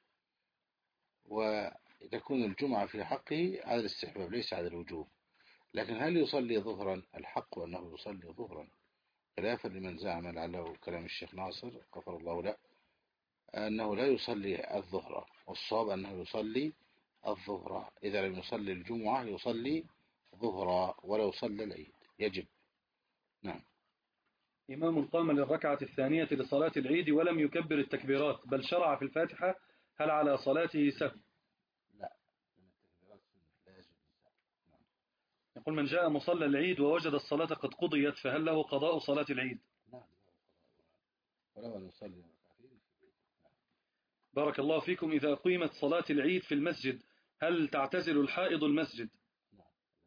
وتكون الجمعة في حقه على الاستحباب ليس على الوجوب. لكن هل يصلي ظهرا؟ الحق أنه يصلي ظهرا، خلافا لمن زعم لعله كلام الشيخ ناصر غفر الله له أنه لا يصلي الظهر، والصواب أنه يصلي الظهر، إذا لم يصلي الجمعة يصلي ظهرا ولو صلى العيد يجب. نعم. إمام قام للركعة الثانية لصلاة العيد ولم يكبر التكبيرات بل شرع في الفاتحة، هل على صلاته سهو؟ لا، من التكبيرات لا يجب السهو. نعم. يقول من جاء مصلى العيد ووجد الصلاة قد قضيت فهل له قضاء صلاة العيد؟ نعم، ولو أن يصلي ركعتين في بيته. نعم. بارك الله فيكم. إذا قيمت صلاة العيد في المسجد هل تعتزل الحائض المسجد؟ نعم.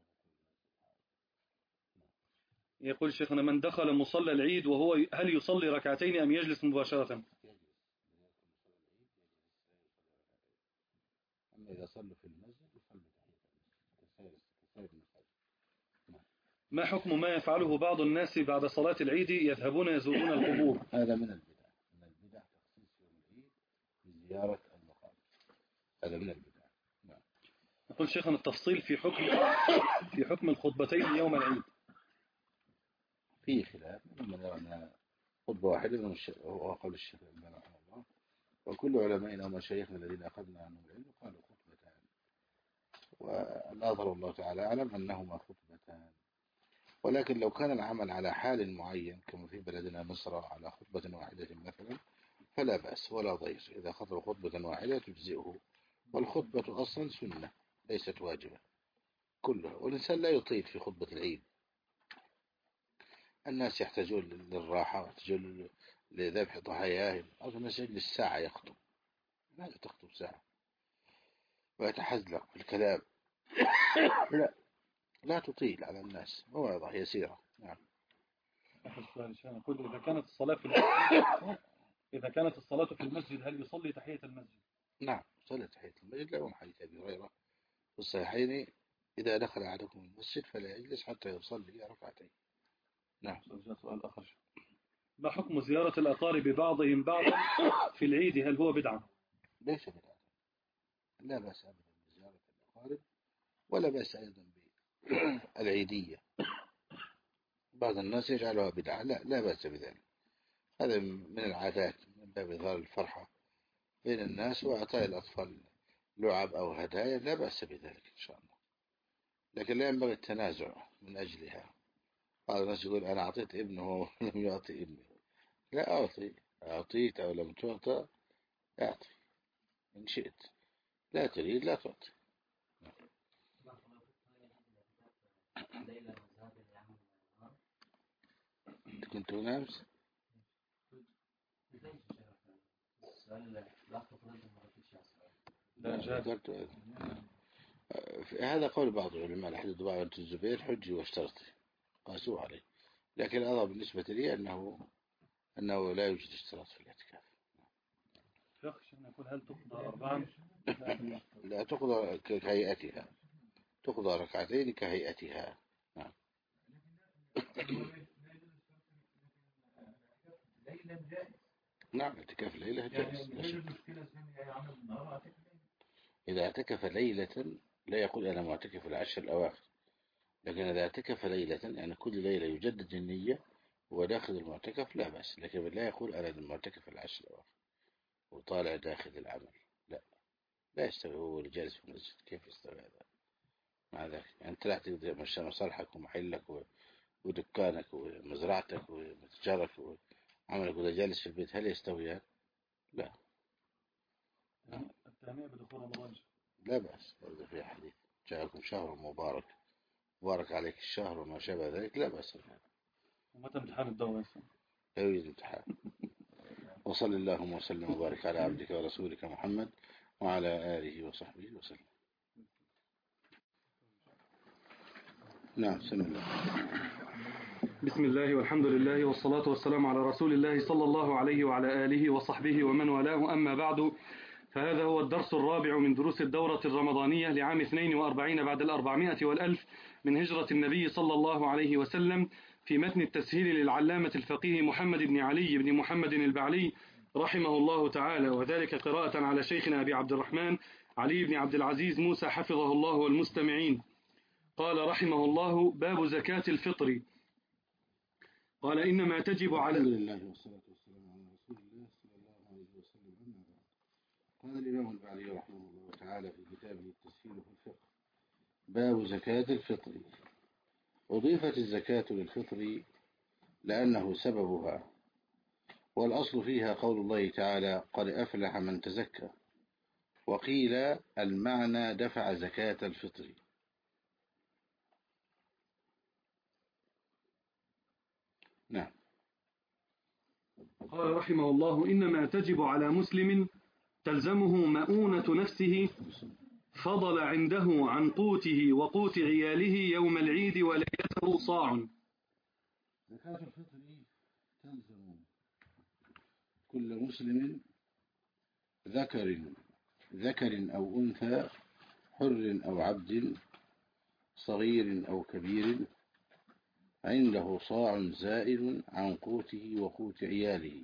يقول شيخنا من دخل مصلى العيد وهو هل يصلي ركعتين أم يجلس مباشرة؟ أما إذا صلوا في المسجد يصلوا تحية المسجد. ما حكم ما يفعله بعض الناس بعد صلاة العيد يذهبون يزورون القبور؟ هذا من البدع، من البدع تخصيص يوم العيد بزيارة المقابر، هذا من البدع. نعم. يقول شيخنا التفصيل في حكم في حكم الخطبتين يوم العيد. فيه خلاف، من يرى أن خطبة واحدة هو قول الشيخ الألباني رحمه الله، وكل علمائنا ومشايخنا الذين أخذنا عنهم العلم قالوا خطبتان، والأظهر الله تعالى أعلم أنهما خطبتان. ولكن لو كان العمل على حال معين كما في بلدنا مصر على خطبة واحدة مثلا فلا بأس ولا ضير، إذا خطب خطبة واحدة تجزئه، والخطبة أصلا سنة ليست واجبة كلها، والإنسان لا يطيل في خطبة العيد. الناس يحتاجون للراحة ويحتاجون لذبح ضحاياهم، أو الناس يجلس ساعة يخطب، ماذا تخطب ساعة ويتحزلق في الكلام؟ لا لا تطيل على الناس، موعظة يسيرة. نعم. يقول إذا كانت الصلاة في المسجد إذا كانت الصلاة في المسجد هل يصلي تحية المسجد؟ نعم، صلى تحية المسجد لهم حديث أبي هريرة في الصحيحين إذا دخل أحدكم المسجد فلا يجلس حتى يصلي ركعتين. نعم. سؤال آخر، ما حكم زيارة الأقارب بعضهم بعضا في العيد، هل هو بدعة؟ ليس بدعة، لا بأس أبدا بزيارة الأقارب، ولا بأس أيضا بالعيدية. بعض الناس يجعلها بدعة، لا لا بأس بذلك، هذا من العادات من باب إظهار الفرحة بين الناس وإعطاء الأطفال لعب أو هدايا، لا بأس بذلك إن شاء الله، لكن لا ينبغي التنازع من أجلها. بعض الناس يقول أنا أعطيت ابنه ولم يعطي ابني، لا، أعطي، أعطيت أو لم تعطى أعطي إن شئت، لا تريد لا تعطي. كنت أمس ذكرت هذا قول بعض العلماء لحديث ضباع بنت الزبير حجي واشترطي قاسوه عليه، لكن الأظهر بالنسبة لي أنه أنه لا يوجد اشتراط في الاعتكاف. نقول هل تقضى أربعا؟ لا، تقضى كهيئتها، تقضى ركعتين كهيئتها. نعم. نعم، اعتكاف ليلة جائز. إذا اعتكف ليلة لا يقول أنا معتكف العشر الأواخر، لكن إذا اعتكف ليلة يعني كل ليلة يجدد النية وداخل المعتكف لا بأس، لكن لا يقول أنا المعتكف العشر الأواخر وطالع داخل العمل، لا لا يستوي هو جالس في المسجد، كيف يستوي هذا مع ذلك؟ يعني أنت لا تقدر مشان مصالحك ومحلك ودكانك ومزرعتك ومتجرك وعملك وإذا جالس في البيت، هل يستويان؟ لا. التهنئة بدخول رمضان لا بأس، برضه في حديث جاءكم شهر مبارك بارك عليك الشهر وما شابه ذلك، لا بأس بهذا. ومتى امتحان الدورة؟ لا يوجد امتحان. وصل اللهم وسلم وبارك على عبدك ورسولك محمد وعلى آله وصحبه وسلم. نعم. سم الله. بسم الله والحمد لله والصلاة والسلام على رسول الله صلى الله عليه وعلى آله وصحبه ومن والاه، أما بعد، فهذا هو الدرس الرابع من دروس الدورة الرمضانية لعام اثنين وأربعين بعد الأربعمائة والألف من هجرة النبي صلى الله عليه وسلم، في متن التسهيل للعلامة الفقيه محمد بن علي بن محمد البعلي رحمه الله تعالى، وذلك قراءة على شيخنا أبي عبد الرحمن علي بن عبد العزيز موسى حفظه الله والمستمعين. قال رحمه الله: باب زكاة الفطر. قال إنما تجب على الحمد لله والصلاة والسلام على رسول الله صلى الله عليه وسلم. أما بعد، قال الإمام البعلي رحمه الله تعالى في كتابه التسهيل في الفقه: باب زكاة الفطر. أضيفت الزكاة للفطر لأنه سببها. والأصل فيها قول الله تعالى قد أفلح من تزكى. وقيل المعنى دفع زكاة الفطر. نعم. قال رحمه الله إنما تجب على مسلم تلزمه مؤونة نفسه فضل عنده عن قوته وقوت عياله يوم العيد وليلته صاع. زكاة الفطر تلزم كل مسلم ذكر ذكر أو أنثى حر أو عبد صغير أو كبير عنده صاع زائد عن قوته وقوت عياله.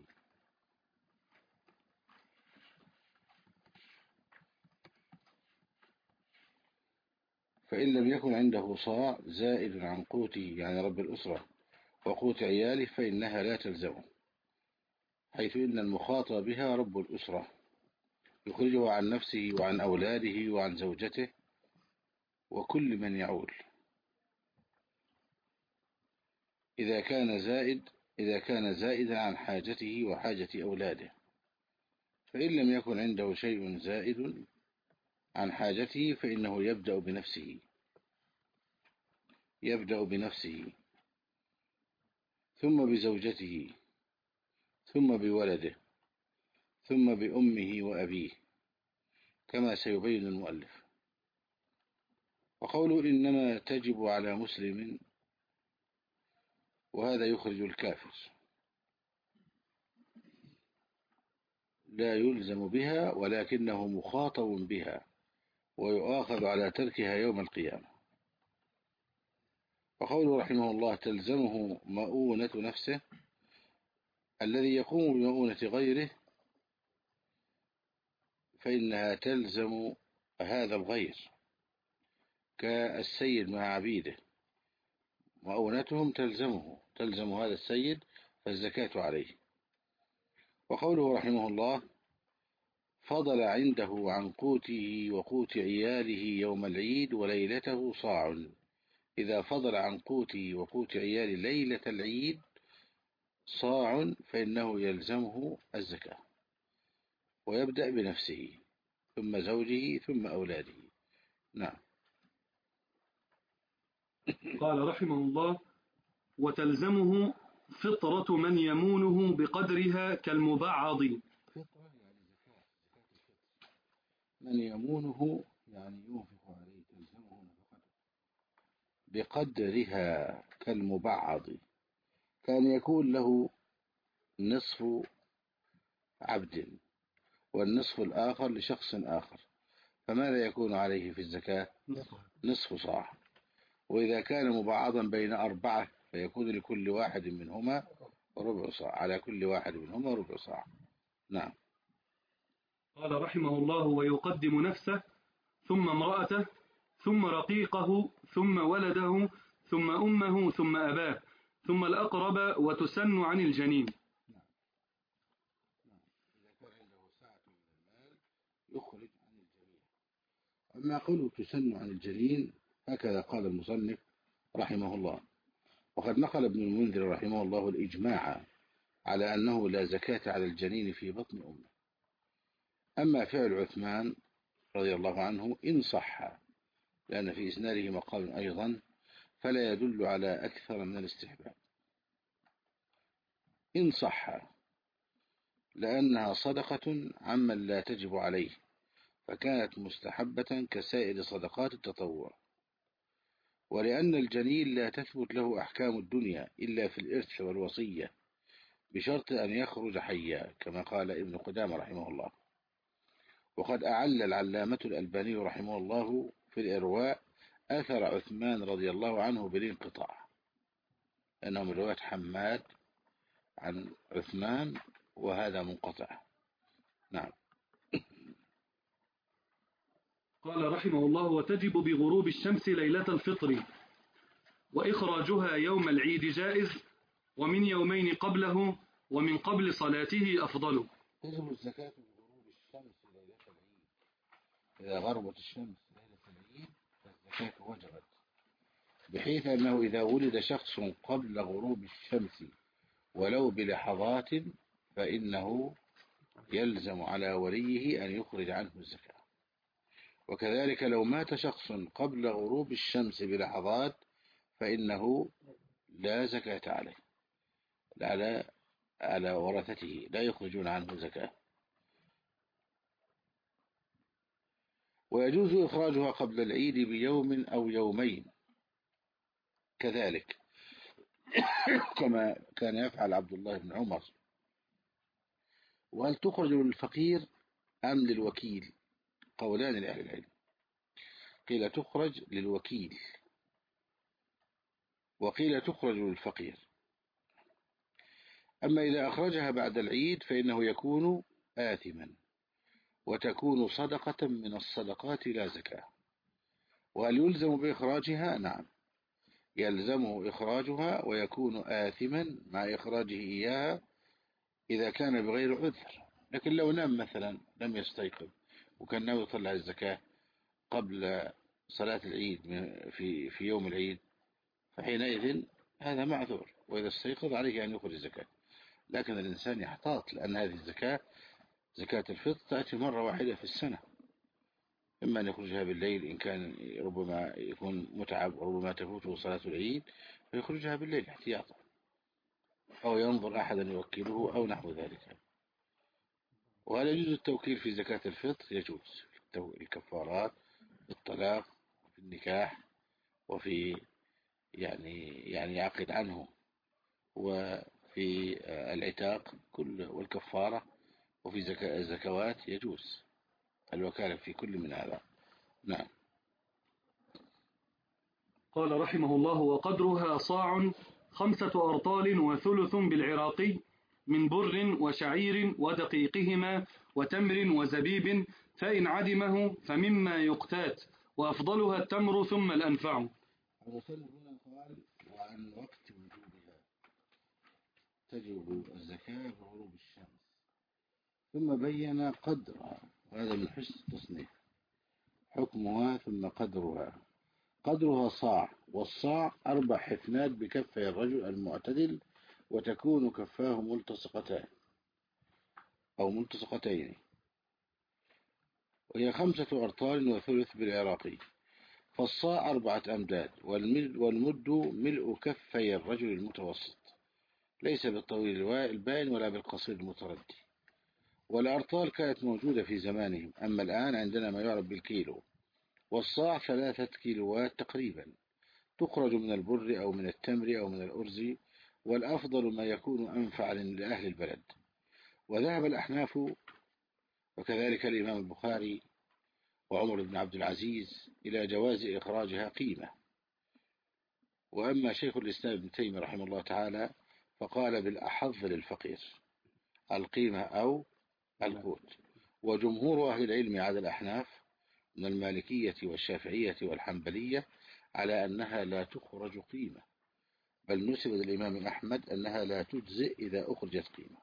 فإن لم يكن عنده صاع زائد عن قوته يعني رب الأسرة وقوت عياله فإنها لا تلزمه، حيث إن المخاطب بها رب الأسرة يخرجه عن نفسه وعن أولاده وعن زوجته وكل من يعول إذا كان زائد إذا كان زائدا عن حاجته وحاجة أولاده. فإن لم يكن عنده شيء زائد عن حاجته فإنه يبدأ بنفسه يبدأ بنفسه ثم بزوجته ثم بولده ثم بأمه وأبيه كما سيبين المؤلف. وقوله إنما تجب على مسلم وهذا يخرج الكافر لا يلزم بها ولكنه مخاطب بها ويؤاخذ على تركها يوم القيامة. وقوله رحمه الله تلزمه مؤونة نفسه الذي يقوم بمؤونة غيره فإنها تلزم هذا الغير كالسيد مع عبيده مؤونتهم تلزمه تلزم هذا السيد فالزكاة عليه. وقوله رحمه الله فضل عنده عن قوته وقوت عياله يوم العيد وليلته صاع. إذا فضل عن قوته وقوت عياله ليلة العيد صاع فإنه يلزمه الزكاة ويبدأ بنفسه ثم زوجه ثم أولاده. نعم. قال رحمه الله وتلزمه فطرة من يمونه بقدرها كالمبعض. فطرة يعني زكاة زكاة الفطر. من يمونه يعني ينفق عليه تلزمه نفقته بقدرها كالمبعض كان يكون له نصف عبد والنصف الآخر لشخص آخر فماذا يكون عليه في الزكاة؟ نصف صاع. وإذا كان مبعضا بين أربعة فيكون لكل واحد منهما ربع صاع على كل واحد منهما ربع صاع. نعم. قال رحمه الله ويقدم نفسه ثم امرأته ثم رقيقه ثم ولده ثم أمه ثم أباه ثم الأقرب وتسن عن الجنين. نعم. نعم. إذا كان عنده سعة من المال يخرج عن الجميع. أما قوله تسن عن الجنين هكذا قال المصنف رحمه الله. وقد نقل ابن المنذر رحمه الله الإجماع على أنه لا زكاة على الجنين في بطن أمه. أما فعل عثمان رضي الله عنه إن صح لأن في إسناده مقال أيضا فلا يدل على أكثر من الاستحباب إن صح لأنها صدقة عمن لا تجب عليه فكانت مستحبة كسائر صدقات التطوع. ولأن الجنين لا تثبت له أحكام الدنيا إلا في الإرث والوصية بشرط أن يخرج حيا كما قال ابن قدامة رحمه الله. وقد أعل العلامة الألباني رحمه الله في الإرواء أثر عثمان رضي الله عنه بالانقطاع لأنه من رواية حماد عن عثمان وهذا منقطع. نعم. قال رحمه الله وتجب بغروب الشمس ليلة الفطر وإخراجها يوم العيد جائز ومن يومين قبله ومن قبل صلاته أفضل. تجب الزكاة بغروب الشمس ليلة العيد. إذا غربت الشمس ليلة العيد فالزكاة وجبت بحيث أنه إذا ولد شخص قبل غروب الشمس ولو بلحظات فإنه يلزم على وليه أن يخرج عنه الزكاة. وكذلك لو مات شخص قبل غروب الشمس بلحظات فإنه لا زكاة عليه، على على ورثته لا يخرجون عنه زكاة. ويجوز إخراجها قبل العيد بيوم أو يومين كذلك كما كان يفعل عبد الله بن عمر. وهل تخرج للفقير أم للوكيل؟ قولان لأهل العلم، قيل تخرج للوكيل وقيل تخرج للفقير. أما إذا أخرجها بعد العيد فإنه يكون آثما وتكون صدقة من الصدقات لا زكاة. وهل يلزم بإخراجها؟ نعم يلزمه إخراجها ويكون آثما مع إخراجه إياها إذا كان بغير عذر. لكن لو نام مثلا لم يستيقظ وكان ناوي يطلع الزكاة قبل صلاة العيد في في يوم العيد فحينئذ هذا معذور، وإذا استيقظ عليه أن يخرج الزكاة. لكن الإنسان يحتاط، لأن هذه الزكاة زكاة الفطر تأتي مرة واحدة في السنة، إما أن يخرجها بالليل إن كان ربما يكون متعب وربما تفوته صلاة العيد فيخرجها بالليل احتياطا، أو ينظر أحدا يوكله أو نحو ذلك. وهل يجوز التوكيل في زكاة الفطر؟ يجوز الكفارات، الطلاق، في النكاح، وفي يعني يعني يعقد عنه، وفي العتاق كل والكفارة، وفي زكاة الزكوات يجوز الوكالة في كل من هذا. نعم. قال رحمه الله: وقدرها صاع خمسة أرطال وثلث بالعراقي من بر وشعير ودقيقهما وتمر وزبيب، فإن عدمه فمما يقتات، وأفضلها التمر ثم الأنفع. الرسول هنا قال: وعن وقت وجوبها تجب الزكاة بغروب الشمس، ثم بين قدرها، وهذا من حسن التصنيف، حكمها ثم قدرها. قدرها صاع، والصاع أربع حفنات بكفي الرجل المعتدل، وتكون كفاه ملتصقتان أو ملتصقتين، وهي خمسة أرطال وثلث بالعراقي. فالصاع أربعة أمداد، والمد ملء كفي الرجل المتوسط، ليس بالطويل البائن ولا بالقصير المتردي. والأرطال كانت موجودة في زمانهم، أما الآن عندنا ما يعرف بالكيلو. والصاع ثلاثة كيلوات تقريبا، تخرج من البر أو من التمر أو من الأرز، والأفضل ما يكون أنفع لأهل البلد. وذهب الأحناف وكذلك الإمام البخاري وعمر بن عبد العزيز إلى جواز إخراجها قيمة. وأما شيخ الإسلام ابن تيمية رحمه الله تعالى فقال بالأحظ للفقير القيمة أو القوت. وجمهور أهل العلم على الأحناف من المالكية والشافعية والحنبلية على أنها لا تخرج قيمة، بل نسب للإمام أحمد أنها لا تجزئ إذا أخرجت قيمة.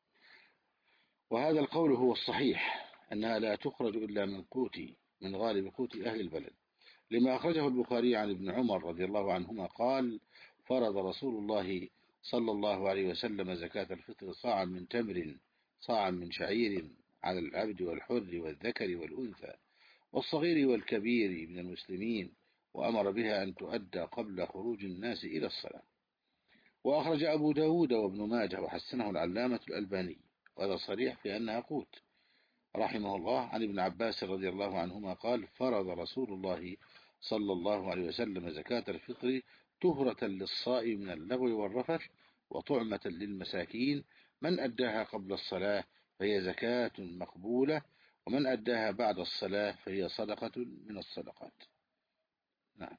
وهذا القول هو الصحيح، أنها لا تخرج إلا من قوت من غالب قوت أهل البلد، لما أخرجه البخاري عن ابن عمر رضي الله عنهما قال: فرض رسول الله صلى الله عليه وسلم زكاة الفطر صاعا من تمر صاعا من شعير على العبد والحر والذكر والأنثى والصغير والكبير من المسلمين، وأمر بها أن تؤدى قبل خروج الناس إلى الصلاة. وأخرج أبو داود وابن ماجه وحسنه العلامة الألباني، وهذا صريح في أنها قوت، رحمه الله، عن ابن عباس رضي الله عنهما قال: فرض رسول الله صلى الله عليه وسلم زكاة الفطر طهرة للصائم من اللغو والرفث وطعمة للمساكين، من أداها قبل الصلاة فهي زكاة مقبولة، ومن أداها بعد الصلاة فهي صدقة من الصدقات. نعم.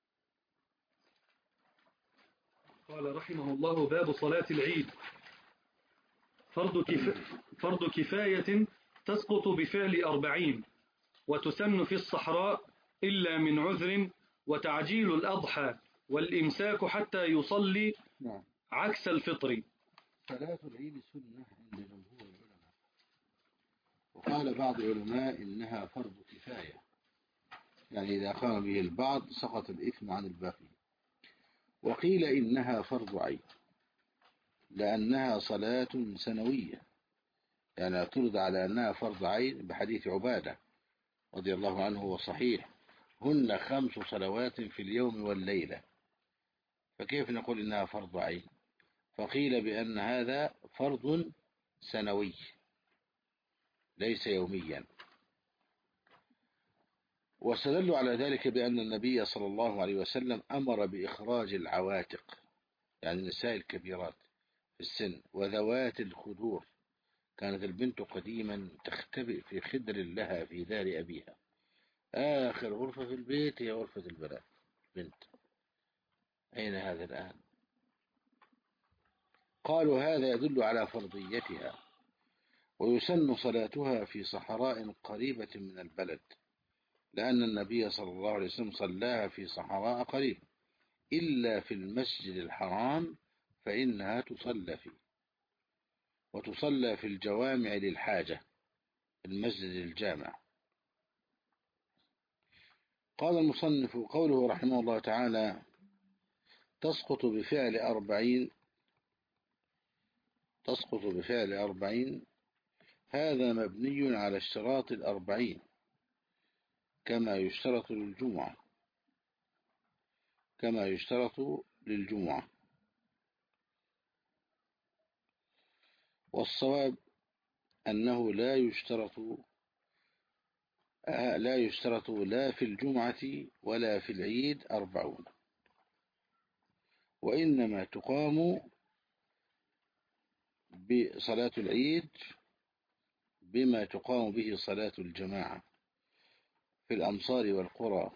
قال رحمه الله: باب صلاة العيد. فرض, كف... فرض كفاية تسقط بفعل أربعين، وتسن في الصحراء إلا من عذر، وتعجيل الأضحى والإمساك حتى يصلي نعم. عكس الفطر. صلاة العيد سنة عند جمهور العلماء، وقال بعض العلماء إنها فرض كفاية، يعني إذا قام به البعض سقط الإثم عن الباقي. وقيل إنها فرض عين، لأنها صلاة سنوية، يعني اعترض على أنها فرض عين بحديث عبادة رضي الله عنه وصحيح هن خمس صلوات في اليوم والليلة، فكيف نقول إنها فرض عين؟ فقيل بأن هذا فرض سنوي ليس يوميا. واستدلوا على ذلك بأن النبي صلى الله عليه وسلم أمر بإخراج العواتق، يعني النساء الكبيرات في السن وذوات الخدور. كانت البنت قديما تختبئ في خدر لها في دار أبيها، آخر غرفة في البيت هي غرفة البنات بنت. أين هذا الآن؟ قالوا هذا يدل على فرضيتها، ويسن صلاتها في صحراء قريبة من البلد، لأن النبي صلى الله عليه وسلم صلاها في صحراء قريب، إلا في المسجد الحرام فإنها تصلى فيه، وتصلى في الجوامع للحاجة، المسجد الجامع. قال المصنف قوله رحمه الله تعالى تسقط بفعل أربعين تسقط بفعل أربعين هذا مبني على اشتراط الأربعين كما يشترط للجمعة كما يشترط للجمعة والصواب أنه لا يشترط لا يشترط لا في الجمعة ولا في العيد أربعون، وإنما تقام بصلاة العيد بما تقام به صلاة الجماعة في الأمصار والقرى.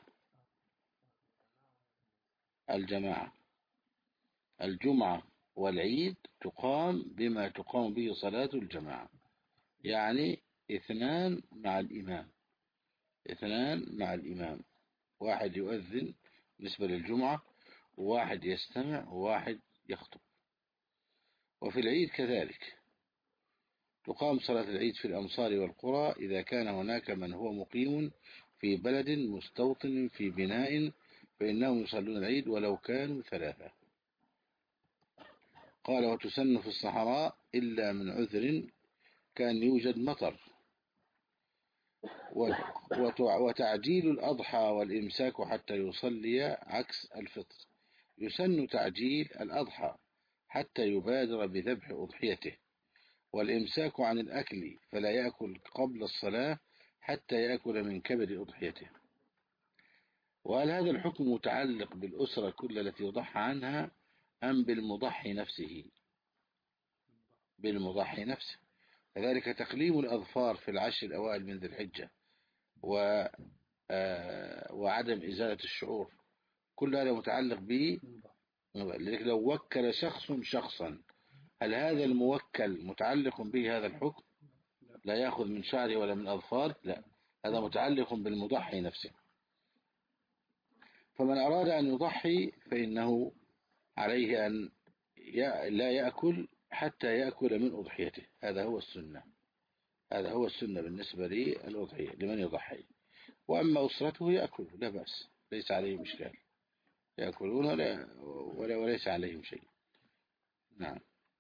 الجماعة الجمعة والعيد تقام بما تقام به صلاة الجماعة، يعني اثنان مع الإمام اثنان مع الإمام واحد يؤذن بالنسبة للجمعة، وواحد يستمع وواحد يخطب. وفي العيد كذلك تقام صلاة العيد في الأمصار والقرى إذا كان هناك من هو مقيم في بلد مستوطن في بناء فإنهم يصلون العيد ولو كانوا ثلاثة. قال وتسن في الصحراء إلا من عذر كان يوجد مطر. وتعجيل الأضحى والإمساك حتى يصلي عكس الفطر. يسن تعجيل الأضحى حتى يبادر بذبح أضحيته، والإمساك عن الأكل فلا يأكل قبل الصلاة حتى يأكل من كبد أضحيته. وهل هذا الحكم متعلق بالأسرة كل التي يضحى عنها أم بالمضحي نفسه؟ بالمضحي نفسه. كذلك تقليم الأظفار في العشر الأوائل من ذي الحجة و وعدم إزالة الشعور، كل هذا متعلق به. لو وكل شخص شخصا هل هذا الموكل متعلق به هذا الحكم؟ لا يأخذ من شعره ولا من أظفار، لا، هذا متعلق بالمضحي نفسه. فمن أراد أن يضحي فإنه عليه أن لا يأكل حتى يأكل من أضحيته. هذا هو السنة هذا هو السنة بالنسبة للأضحية لمن يضحي. وأما أسرته يأكل لا بأس، ليس عليهم إشكال، يأكلون ولا ولا وليس عليهم شيء. نعم.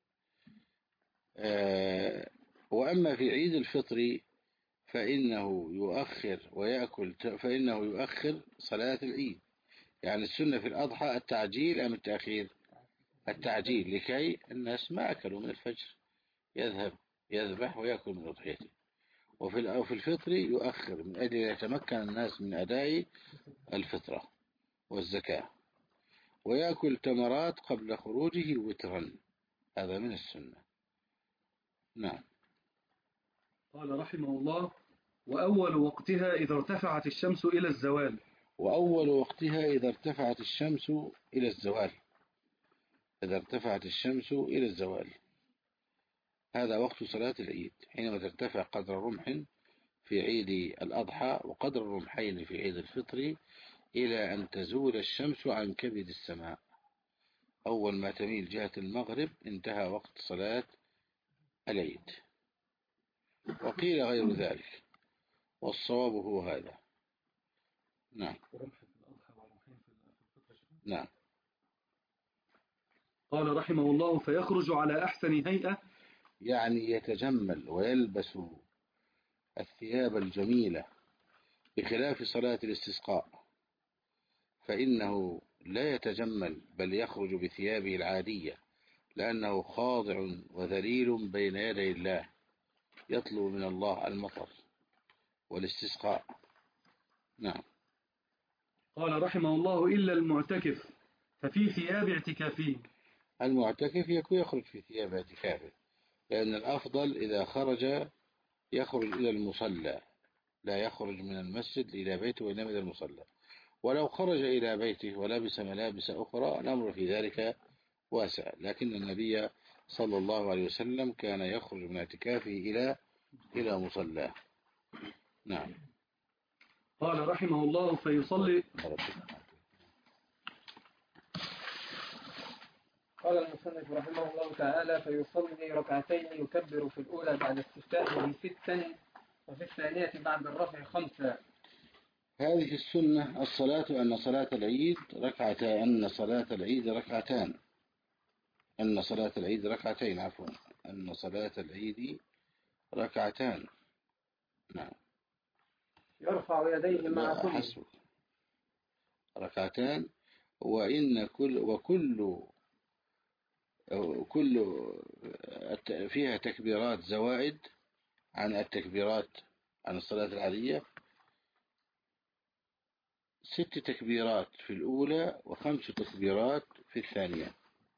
آه وأما في عيد الفطر فإنه يؤخر ويأكل فإنه يؤخر صلاة العيد. يعني السنة في الأضحى التعجيل أم التأخير؟ التعجيل، لكي الناس ما أكلوا من الفجر يذهب يذبح ويأكل من أضحيته. وفي في الفطر يؤخر من أجل يتمكن الناس من أداء الفطرة والزكاة، ويأكل تمرات قبل خروجه وترا، هذا من السنة. نعم. قال رحمه الله وأول وقتها إذا ارتفعت الشمس إلى الزوال. وأول وقتها إذا ارتفعت الشمس إلى الزوال إذا ارتفعت الشمس إلى الزوال هذا وقت صلاة العيد، حينما ترتفع قدر رمح في عيد الأضحى وقدر الرمحين في عيد الفطر إلى أن تزول الشمس عن كبد السماء. أول ما تميل جهة المغرب انتهى وقت صلاة العيد. وقيل غير ذلك، والصواب هو هذا. نعم. نعم. قال رحمه الله: فيخرج على أحسن هيئة. يعني يتجمل ويلبس الثياب الجميلة، بخلاف صلاة الاستسقاء فإنه لا يتجمل بل يخرج بثيابه العادية، لأنه خاضع وذليل بين يدي الله يطلب من الله المطر والاستسقاء. نعم. قال رحمه الله: إلا المعتكف ففي ثياب اعتكافه. المعتكف يكون يخرج في ثياب اعتكافه، لأن الأفضل إذا خرج يخرج إلى المصلى، لا يخرج من المسجد إلى بيته وإنما إلى المصلى. ولو خرج إلى بيته ولبس ملابس أخرى الأمر في ذلك واسع، لكن النبي صلى الله عليه وسلم كان يخرج من اعتكافه إلى إلى مصلاه. نعم. قال رحمه الله: فيصلي. قال المصنف رحمه الله تعالى: فيصلي ركعتين يكبر في الأولى بعد استفتاحه ستا، وفي الثانية بعد الرفع خمسا. هذه السنة الصلاة أن صلاة العيد ركعتان أن صلاة العيد ركعتان أن صلاة العيد ركعتين عفوا أن صلاة العيد ركعتان. نعم. يرفع يديه مع كل حسب ركعتان، وإن كل وكل كل فيها تكبيرات زوائد عن التكبيرات عن الصلاة العادية. ست تكبيرات في الأولى وخمس تكبيرات في الثانية.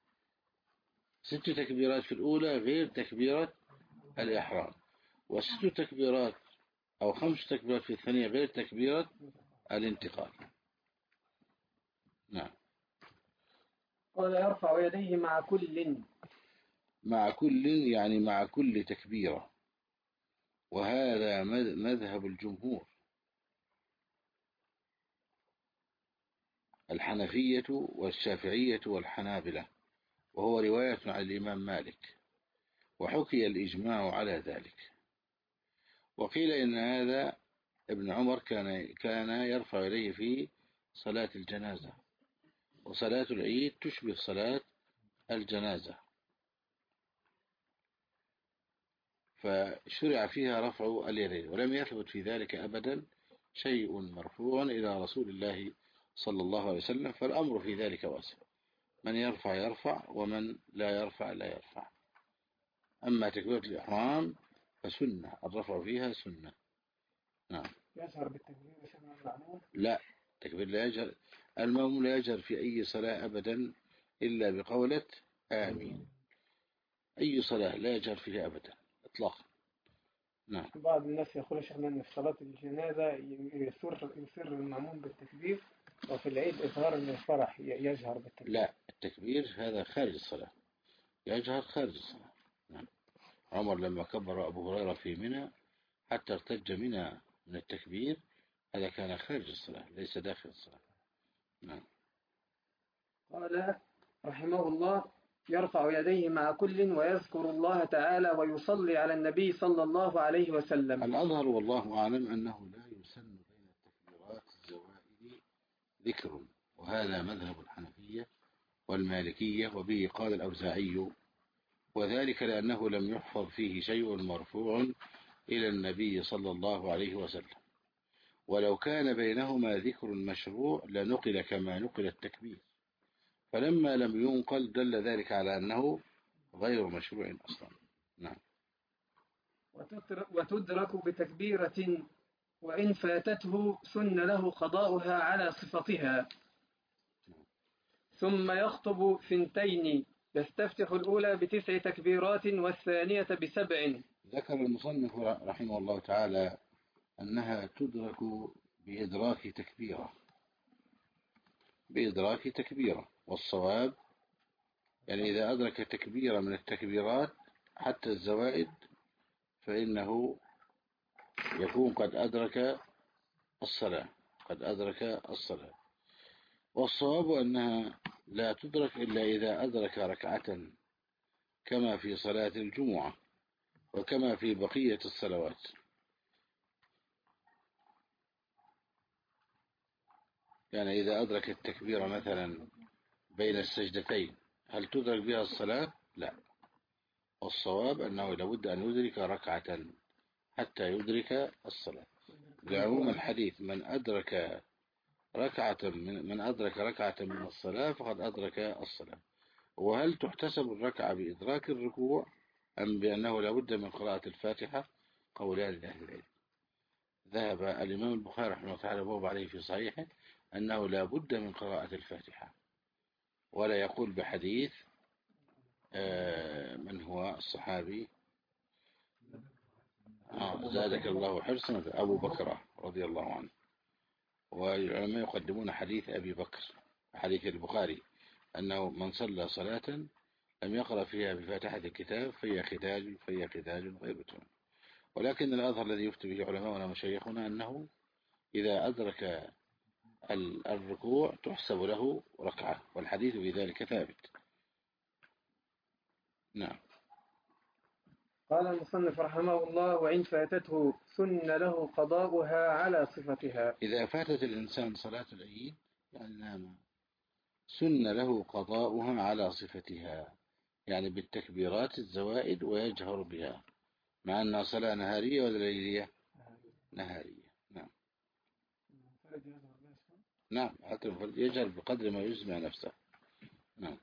ست تكبيرات في الأولى غير تكبيرة الإحرام، وست تكبيرات أو خمس تكبيرات في الثانية غير تكبيرة الانتقال. نعم. قال: يرفع يديه مع كل. مع كل يعني مع كل تكبيرة، وهذا مذهب الجمهور الحنفية والشافعية والحنابلة، وهو رواية عن الإمام مالك، وحكي الإجماع على ذلك. وقيل إن هذا ابن عمر كان كان يرفع إليه في صلاة الجنازة، وصلاة العيد تشبه صلاة الجنازة، فشرع فيها رفع اليدين، ولم يثبت في ذلك أبدا شيء مرفوع إلى رسول الله صلى الله عليه وسلم، فالأمر في ذلك واسع، من يرفع يرفع ومن لا يرفع لا يرفع. أما تكبيرة الإحرام فسنة، الرفع فيها سنة. نعم. يجهر بالتكبير وسمع المعموم؟ لا، تكبير لا يجهر، المأموم لا يجهر في أي صلاة أبدا إلا بقولة آمين. أي صلاة لا يجهر فيها أبدا إطلاقا. نعم. بعض الناس يقول شيخنا أن في صلاة الجنازة يسر يسر المأموم بالتكبير، وفي العيد إظهار الفرح يجهر بالتكبير. لا، التكبير هذا خارج الصلاة، يجهر خارج الصلاة. نعم. عمر لما كبر أبو هريرة في منى حتى ارتج منى من التكبير، هذا كان خارج الصلاة ليس داخل الصلاة. نعم. قال رحمه الله: يرفع يديه مع كل ويذكر الله تعالى ويصلي على النبي صلى الله عليه وسلم. الأظهر والله أعلم أنه لا يسن بين التكبيرات الزوائد ذكر، وهذا مذهب الحنفية والمالكية، وبه قال الأوزاعي، وذلك لأنه لم يحفظ فيه شيء مرفوع إلى النبي صلى الله عليه وسلم، ولو كان بينهما ذكر مشروع لنقل كما نقل التكبير، فلما لم ينقل دل ذلك على أنه غير مشروع أصلا. نعم. وتدرك بتكبيرة، وإن فاتته سن له قضاؤها على صفتها. ثم يخطب ثنتين، يستفتح الأولى بتسع تكبيرات والثانية بسبع. ذكر المصنف رحمه الله تعالى أنها تدرك بإدراك تكبيرة بإدراك تكبيرة والصواب يعني إذا أدرك تكبيرة من التكبيرات حتى الزوائد فإنه يكون قد أدرك الصلاة قد أدرك الصلاة والصواب أنها لا تدرك إلا إذا أدرك ركعة، كما في صلاة الجمعة وكما في بقية الصلوات. يعني إذا أدرك التكبير مثلا بين السجدتين هل تدرك بها الصلاة؟ لا. والصواب أنه لابد أن يدرك ركعة حتى يدرك الصلاة. لعموم الحديث من أدرك ركعة من, من أدرك ركعة من الصلاة فقد أدرك الصلاة. وهل تحتسب الركعة بإدراك الركوع أم بأنه لابد من قراءة الفاتحة؟ قولان لأهل العلم. ذهب الإمام البخاري رحمه الله تعالى بوب عليه في صحيحه أنه لابد من قراءة الفاتحة، ولا يقول بحديث من هو الصحابي آه زادك الله حرصا أبو بكر رضي الله عنه. والعلماء يقدمون حديث أبي بكر، حديث البخاري، أنه من صلى صلاة لم يقرأ فيها بفاتحة الكتاب فهي خداج فهي خداج غيبة. ولكن الأظهر الذي يفتي به علماؤنا ومشايخنا أنه إذا أدرك الركوع تحسب له ركعة، والحديث بذلك ثابت. نعم. قال المصنف رحمه الله: وإن فاتته سن له قضاؤها على صفتها. إذا فاتت الإنسان صلاة العيد يعني نام سن له قضاؤها على صفتها، يعني بالتكبيرات الزوائد ويجهر بها، مع أنها صلاة نهارية ولا ليلية؟ نهارية. نعم. نعم حتى يجهر بقدر ما يجمع نفسه. نعم.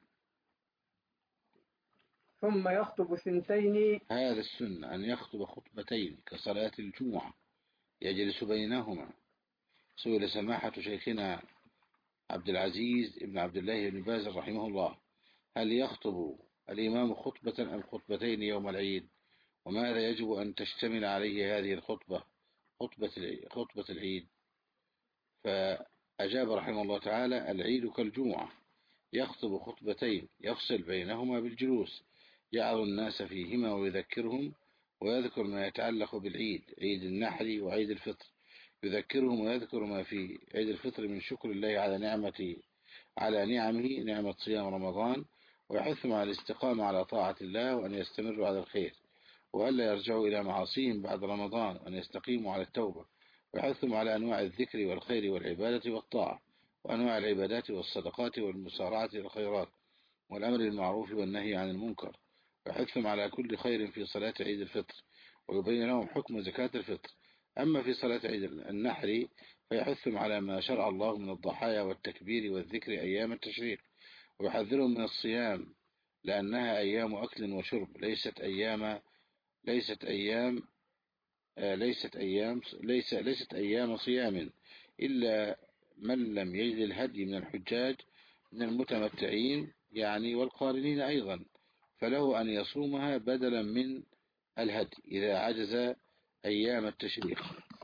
ثم يخطب سنتين. هذا السنة أن يخطب خطبتين كصلاة الجمعة يجلس بينهما. سئل سماحة شيخنا عبد العزيز ابن عبد الله بن باز رحمه الله: هل يخطب الإمام خطبة أم خطبتين يوم العيد؟ وماذا يجب أن تشتمل عليه هذه الخطبة خطبة خطبة العيد؟ فأجاب رحمه الله تعالى: العيد كالجمعة، يخطب خطبتين يفصل بينهما بالجلوس، يعظ الناس فيهما ويذكرهم ويذكر ما يتعلق بالعيد، عيد النحر وعيد الفطر، يذكرهم ويذكر ما في عيد الفطر من شكر الله على نعمة على نعمه نعمة صيام رمضان، ويحثهم على الاستقامة على طاعة الله وأن يستمروا على الخير، وألا يرجعوا إلى معاصيهم بعد رمضان، وأن يستقيموا على التوبة، ويحثهم على أنواع الذكر والخير والعبادة والطاعة، وأنواع العبادات والصدقات والمسارعة للخيرات والأمر بالمعروف والنهي عن المنكر، ويحثهم على كل خير في صلاة عيد الفطر، ويبين لهم حكم زكاة الفطر. أما في صلاة عيد النحر فيحثهم على ما شرع الله من الضحايا والتكبير والذكر أيام التشريق، ويحذرهم من الصيام لأنها أيام أكل وشرب، ليست أيام ليست أيام ليست أيام ليس ليست أيام صيام إلا من لم يجد الهدي من الحجاج من المتمتعين يعني والقارنين أيضا، فله أن يصومها بدلا من الهدي إذا عجز أيام التشريق.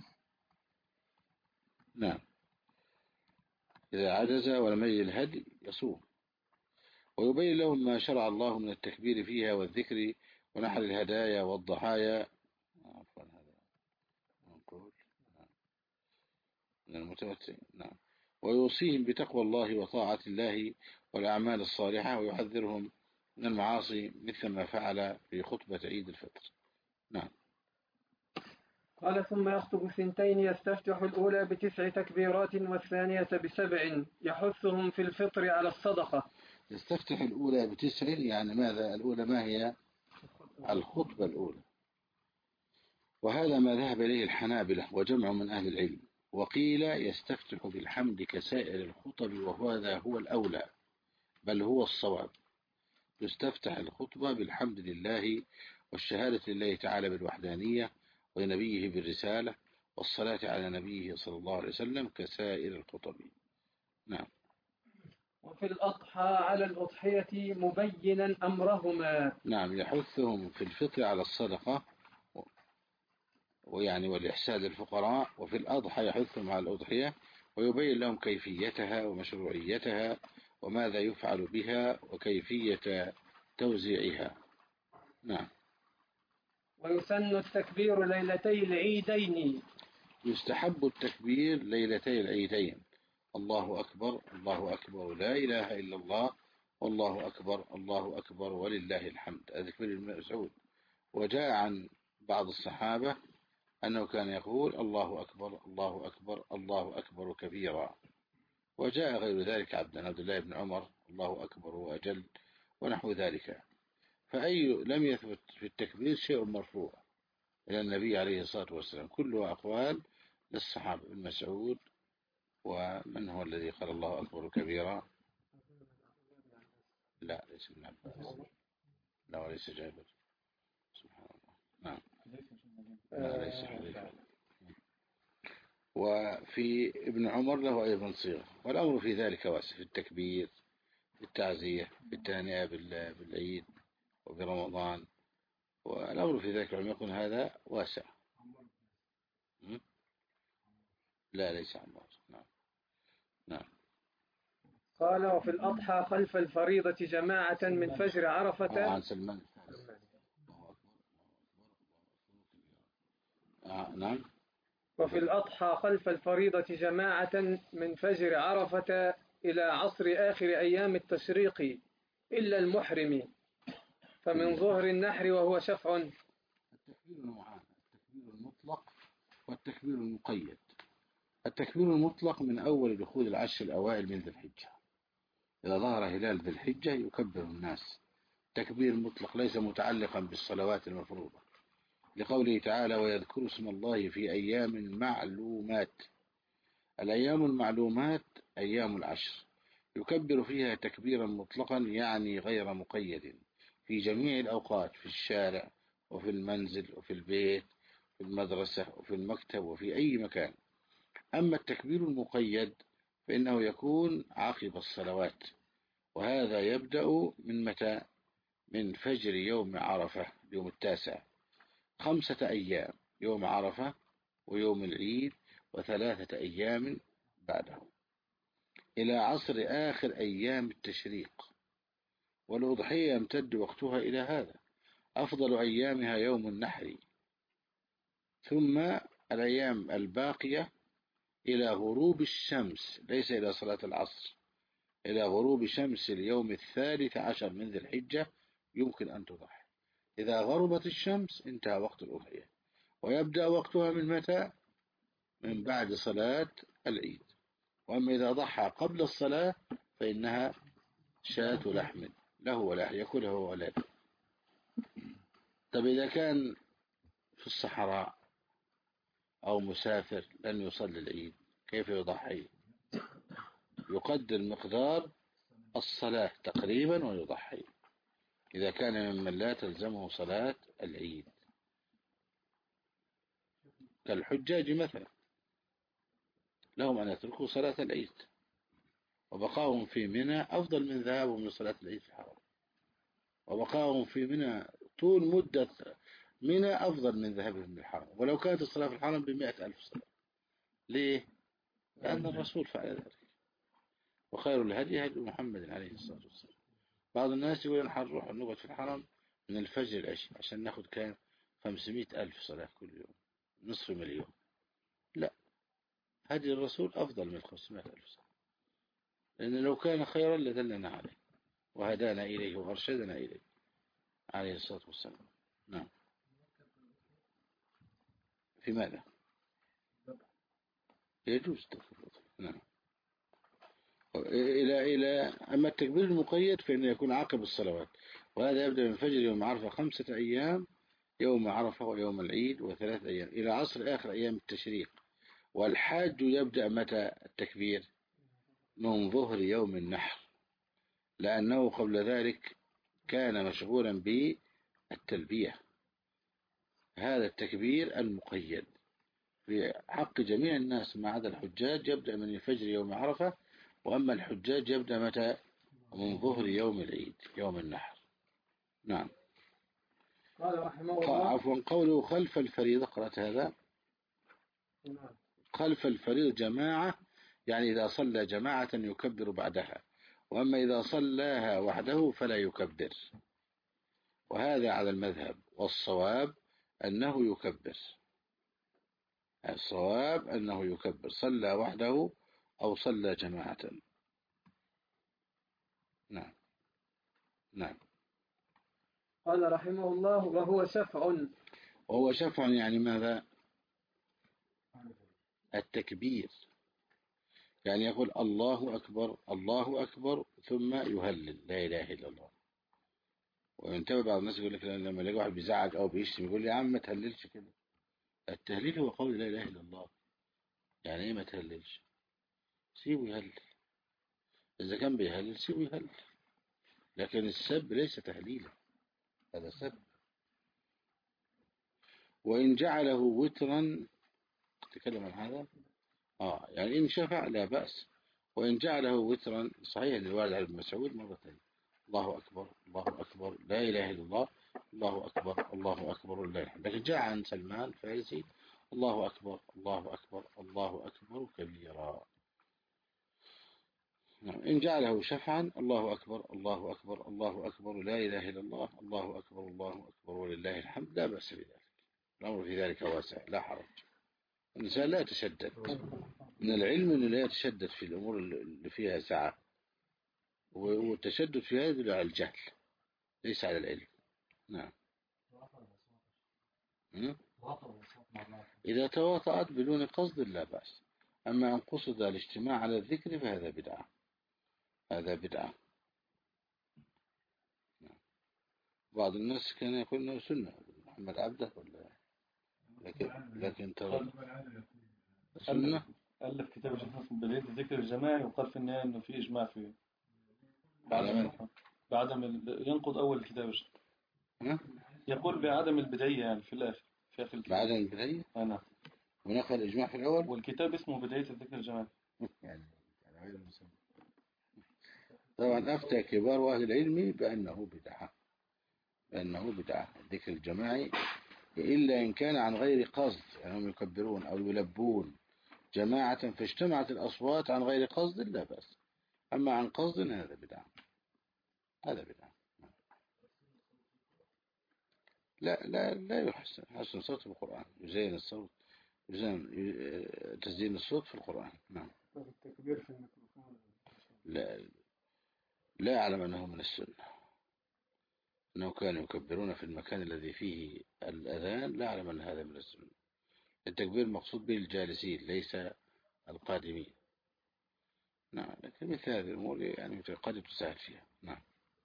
نعم، إذا عجز ولم يجد الهدي يصوم، ويبين لهم ما شرع الله من التكبير فيها والذكر ونحر الهدايا والضحايا من المتمتعين. نعم. ويوصيهم بتقوى الله وطاعة الله والأعمال الصالحة، ويحذرهم من المعاصي مثل ما فعل في خطبة عيد الفطر. نعم. قال: ثم يخطب سنتين يستفتح الأولى بتسع تكبيرات والثانية بسبع، يحثهم في الفطر على الصدقة. يستفتح الأولى بتسع يعني ماذا؟ الأولى ما هي؟ الخطبة الأولى، وهذا ما ذهب إليه الحنابلة وجمع من أهل العلم. وقيل يستفتح بالحمد كسائر الخطب، وهذا هو الأولى بل هو الصواب. يستفتح الخطبة بالحمد لله والشهادة لله تعالى بالوحدانية ونبيه بالرسالة والصلاة على نبيه صلى الله عليه وسلم كسائر الخطب. نعم. وفي الأضحى على الأضحية مبينا أمرهما. نعم، يحثهم في الفطر على الصدقة ويعني والإحسان للفقراء، وفي الأضحى يحثهم على الأضحية ويبين لهم كيفيتها ومشروعيتها وماذا يفعل بها وكيفية توزيعها. نعم. ويسن التكبير ليلتي العيدين. يستحب التكبير ليلتي العيدين، الله أكبر الله أكبر لا إله إلا الله والله أكبر الله أكبر ولله الحمد، هذا تكبير ابن مسعود. وجاء عن بعض الصحابة أنه كان يقول الله أكبر الله أكبر الله أكبر كبيرا. وجاء غير ذلك عبد الله بن عمر الله أكبر وأجل ونحو ذلك. فأي لم يثبت في التكبير شيء مرفوع إلى النبي عليه الصلاة والسلام، كلها أقوال للصحابة. ابن مسعود، ومن هو الذي قال الله أكبر كبيرا؟ لا ليس ابن عباس، لا وليس جابر، سبحان الله. نعم لا ليس حذيفة. وفي ابن عمر له أيضا صيغة، والأمر في ذلك واسع، في التكبير، في التعزية، في التهنئة بالعيد وبرمضان، والأمر في ذلك لم يكن هذا واسع. لا ليس عمار. نعم نعم. قال وفي الأضحى خلف الفريضة جماعة من فجر عرفة. عن سلمان. آه نعم. وفي الأضحى خلف الفريضة جماعة من فجر عرفة إلى عصر آخر أيام التشريق إلا المحرم، فمن ظهر النحر وهو شفع. التكبير نوعان: التكبير المطلق والتكبير المقيد. التكبير المطلق من أول دخول العشر الأوائل من ذي الحجة، إذا ظهر هلال ذي الحجة يكبر الناس. تكبير مطلق ليس متعلقا بالصلوات المفروضة، لقوله تعالى: ويذكر اسم الله في أيام معلومات. الأيام المعلومات أيام العشر، يكبر فيها تكبيرا مطلقا يعني غير مقيد، في جميع الأوقات، في الشارع وفي المنزل وفي البيت، في المدرسة وفي المكتب وفي أي مكان. أما التكبير المقيد فإنه يكون عقب الصلوات، وهذا يبدأ من متى؟ من فجر يوم عرفة، يوم التاسع، خمسة أيام، يوم عرفة ويوم العيد وثلاثة أيام بعده، إلى عصر آخر أيام التشريق. والأضحية يمتد وقتها إلى هذا، أفضل أيامها يوم النحر، ثم الأيام الباقية إلى غروب الشمس، ليس إلى صلاة العصر، إلى غروب شمس اليوم الثالث عشر من ذي الحجة يمكن أن تضحي. إذا غربت الشمس انتهى وقت الأضحية، ويبدأ وقتها من متى؟ من بعد صلاة العيد. وأما إذا ضحى قبل الصلاة فإنها شاة لحم له ولا يأكله ولاده. طب إذا كان في الصحراء أو مسافر لن يصلي العيد كيف يضحي؟ يقدر مقدار الصلاة تقريبا ويضحي، إذا كان ممن لا تلزمه صلاة العيد، كالحجاج مثلا، لهم أن يتركوا صلاة العيد، وبقاهم في منى أفضل من ذهابهم لصلاة العيد في الحرم، وبقاهم في منى طول مدة منى أفضل من ذهابهم للحرم، ولو كانت الصلاة في الحرم بمئة ألف صلاة. ليه؟ لأن الرسول فعل ذلك، وخير الهدي هدي محمد عليه الصلاة والسلام. بعض الناس يقول نحن نروح نقعد في الحرم من الفجر العشاء عشان ناخد كام خمسمائة ألف صلاة كل يوم، نصف مليون. لا، هدي الرسول أفضل من خمسمائة ألف صلاة، لأن لو كان خيرا لدلنا عليه وهدانا إليه وأرشدنا إليه عليه الصلاة والسلام. نعم. في ماذا؟ يجوز تفضل. نعم. إلى إلى أما التكبير المقيد فإنه يكون عقب الصلوات، وهذا يبدأ من فجر يوم عرفة خمسة أيام، يوم عرفة ويوم العيد وثلاث أيام، إلى عصر آخر أيام التشريق. والحاج يبدأ متى التكبير؟ من ظهر يوم النحر، لأنه قبل ذلك كان مشغولا بالتلبية. هذا التكبير المقيد في حق جميع الناس ما عدا الحجاج يبدأ من الفجر يوم عرفة، وأما الحجاج يبدأ متى؟ من ظهر يوم العيد، يوم النحر. نعم. قال رحمه الله. عفوا، قوله خلف الفريضة، قرأت هذا؟ خلف الفريضة جماعة، يعني إذا صلى جماعة يكبر بعدها، وأما إذا صلاها وحده فلا يكبر، وهذا على المذهب، والصواب أنه يكبر. الصواب أنه يكبر، صلى وحده أو صلى جماعة. نعم نعم. قال رحمه الله وهو شفع. وهو شفع يعني ماذا؟ التكبير، يعني يقول الله أكبر الله أكبر ثم يهلل لا إله إلا الله، وينتبه بعض الناس يقول لك لما يلاقي واحد بيزعج أو بيشتم يقول لي يا عم ما تهللش كده. التهليل هو قول لا إله إلا الله. يعني إيه ما تهللش؟ سيبه يهلل. إذا كان بيهلل سيبه يهلل. لكن السب ليس تهليلا، هذا سب. وإن جعله وترا، تكلم عن هذا آه يعني إن شفع لا بأس. وإن جعله وترا، صحيح للوالد عن ابن مسعود مرتين، الله أكبر الله أكبر لا إله إلا الله، الله أكبر الله أكبر لا إله. لكن جاء عن سلمان الفارسي الله أكبر الله أكبر الله أكبر كبيرا. إن جعله شفعا الله أكبر الله أكبر الله أكبر لا إله إلا الله، الله أكبر الله أكبر ولله الحمد، لا بأس بذلك. الأمر في ذلك واسع لا حرج. الإنسان لا يتشدد. من العلم أنه لا يتشدد في الأمور اللي فيها سعة، والتشدد في هذا يدل على الجهل ليس على العلم. نعم. إذا تواطأت بدون قصد لا بأس. أما أن قصد الاجتماع على الذكر فهذا بدعة، هذا بدعة. نعم. بعض الناس كان يقول أنه سنة محمد عبده ولا، لكن لكن ترى سنة. ألف كتاب اسمه بداية الذكر الجماعي، وقال في النهاية إنه في إجماع فيه بعدم بعدم ينقض أول الكتاب. يقول بعدم البداية يعني في الآخر، في آخر الكتاب بعدم البداية. أنا ونقل الإجماع في الأول، والكتاب اسمه بداية الذكر الجماعي. يعني غير مسمى. طبعا أفتى كبار أهل العلم بأنه بدعة، بأنه بدعة الذكر الجماعي، إلا إن كان عن غير قصد، يعني هم يكبرون أو يلبون جماعة فاجتمعت الأصوات عن غير قصد لا بأس. أما عن قصد هذا بدعة، هذا بدعة. لا لا لا يحسن حسن صوت القرآن، يزين الصوت، يزين تزيين الصوت في القرآن. نعم. التكبير في الميكروفون لا لا أعلم أنه من السنة، أنه كانوا يكبرون في المكان الذي فيه الأذان، لا أعلم أن هذا من السنة. التكبير مقصود به الجالسين ليس القادمين. نعم. لكن مثل هذه الأمور يعني قد تسهل فيها. نعم.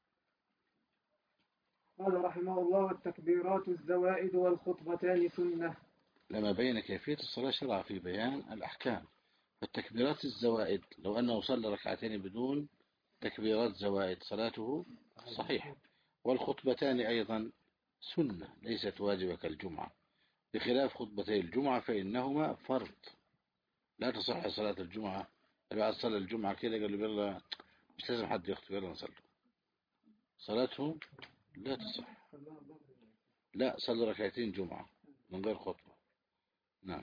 قال رحمه الله: والتكبيرات الزوائد والخطبتان سنة. لما بين كيفية الصلاة شرع في بيان الأحكام. فالتكبيرات الزوائد لو أنه صلى ركعتين بدون تكبيرات زوائد صلاته صحيحة. والخطبتان أيضا سنة ليست واجبة كالجمعة، بخلاف خطبتي الجمعة فإنهما فرض، لا تصح صلاة الجمعة. بعد صلاة الجمعة كده قال له يلا مش لازم حد يخطب يلا نصلي، صلاته لا تصح. لا، صلي ركعتين جمعة من غير خطبة. نعم.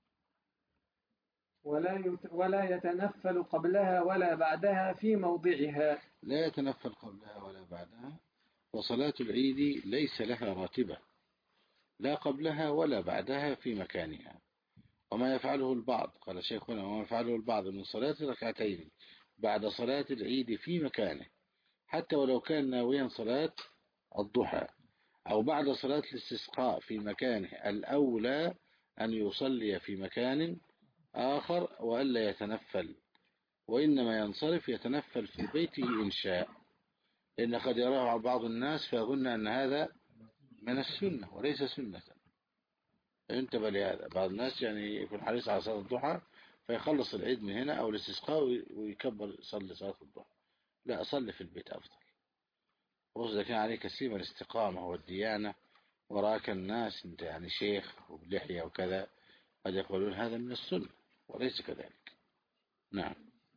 ولا يت... ولا يتنفل قبلها ولا بعدها في موضعها. لا يتنفل قبلها ولا بعدها. وصلاة العيد ليس لها راتبة، لا قبلها ولا بعدها في مكانها. وما يفعله البعض، قال شيخنا، وما يفعله البعض من صلاة ركعتين بعد صلاة العيد في مكانه، حتى ولو كان ناويا صلاة الضحى أو بعد صلاة الاستسقاء في مكانه، الأولى أن يصلي في مكان آخر وألا يتنفل، وإنما ينصرف يتنفل في بيته إن شاء، لأن قد يراه بعض الناس فيظن أن هذا من السنة وليس سنة. انتبه لهذا. بعض الناس يعني يكون حريص على صلاة الضحى فيخلص العيد من هنا أو الاستسقاء ويكبر يصلي صلاة الضحى. لا، أصلي في البيت أفضل. وإذا كان عليك سيما الاستقامة والديانة وراك الناس أنت يعني شيخ وبلحية وكذا، قد يقولون هذا من السنة وليس كذلك. نعم.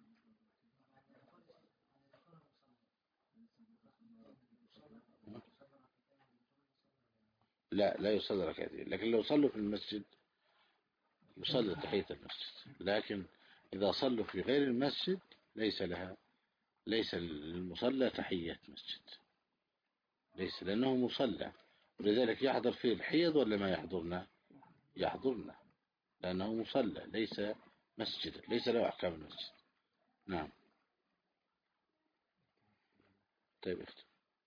لا لا يصلي ركعتين، لكن لو صلوا في المسجد يصلي تحية المسجد. لكن إذا صلوا في غير المسجد ليس لها ليس للمصلى تحية مسجد، ليس، لأنه مصلى، ولذلك يحضر فيه الحيض ولا ما يحضرنا؟ يحضرنا، لأنه مصلى ليس مسجد، ليس له أحكام المسجد. نعم. طيب اختر.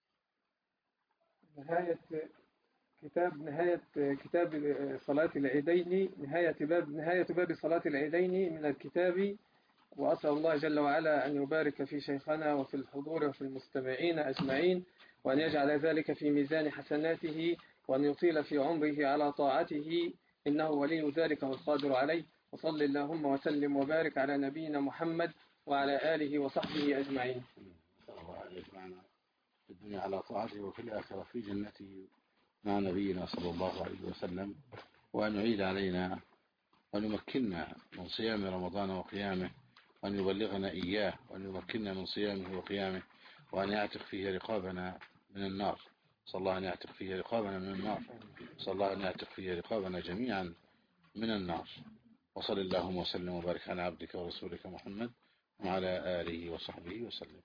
نهاية كتاب نهاية كتاب صلاة العيدين، نهاية باب نهاية باب صلاة العيدين من الكتاب. وأسأل الله جل وعلا أن يبارك في شيخنا وفي الحضور وفي المستمعين أجمعين، وأن يجعل ذلك في ميزان حسناته وأن يطيل في عمره على طاعته، إنه ولي ذلك والقادر عليه. وصل اللهم وسلم وبارك على نبينا محمد وعلى آله وصحبه أجمعين. الله يجمعنا في الدنيا على طاعته وفي الآخرة في جنته مع نبينا صلى الله عليه وسلم، وأن يعيد علينا وأن يمكننا من صيام رمضان وقيامه، وأن يبلغنا إياه، وأن يمكننا من صيامه وقيامه، وأن يعتق فيه رقابنا من النار. صلى الله أن يعتق فيه رقابنا من النار، صلى الله أن يعتق فيه رقابنا جميعا من النار. وصل اللهم وسلم وبارك على عبدك ورسولك محمد وعلى آله وصحبه وسلم.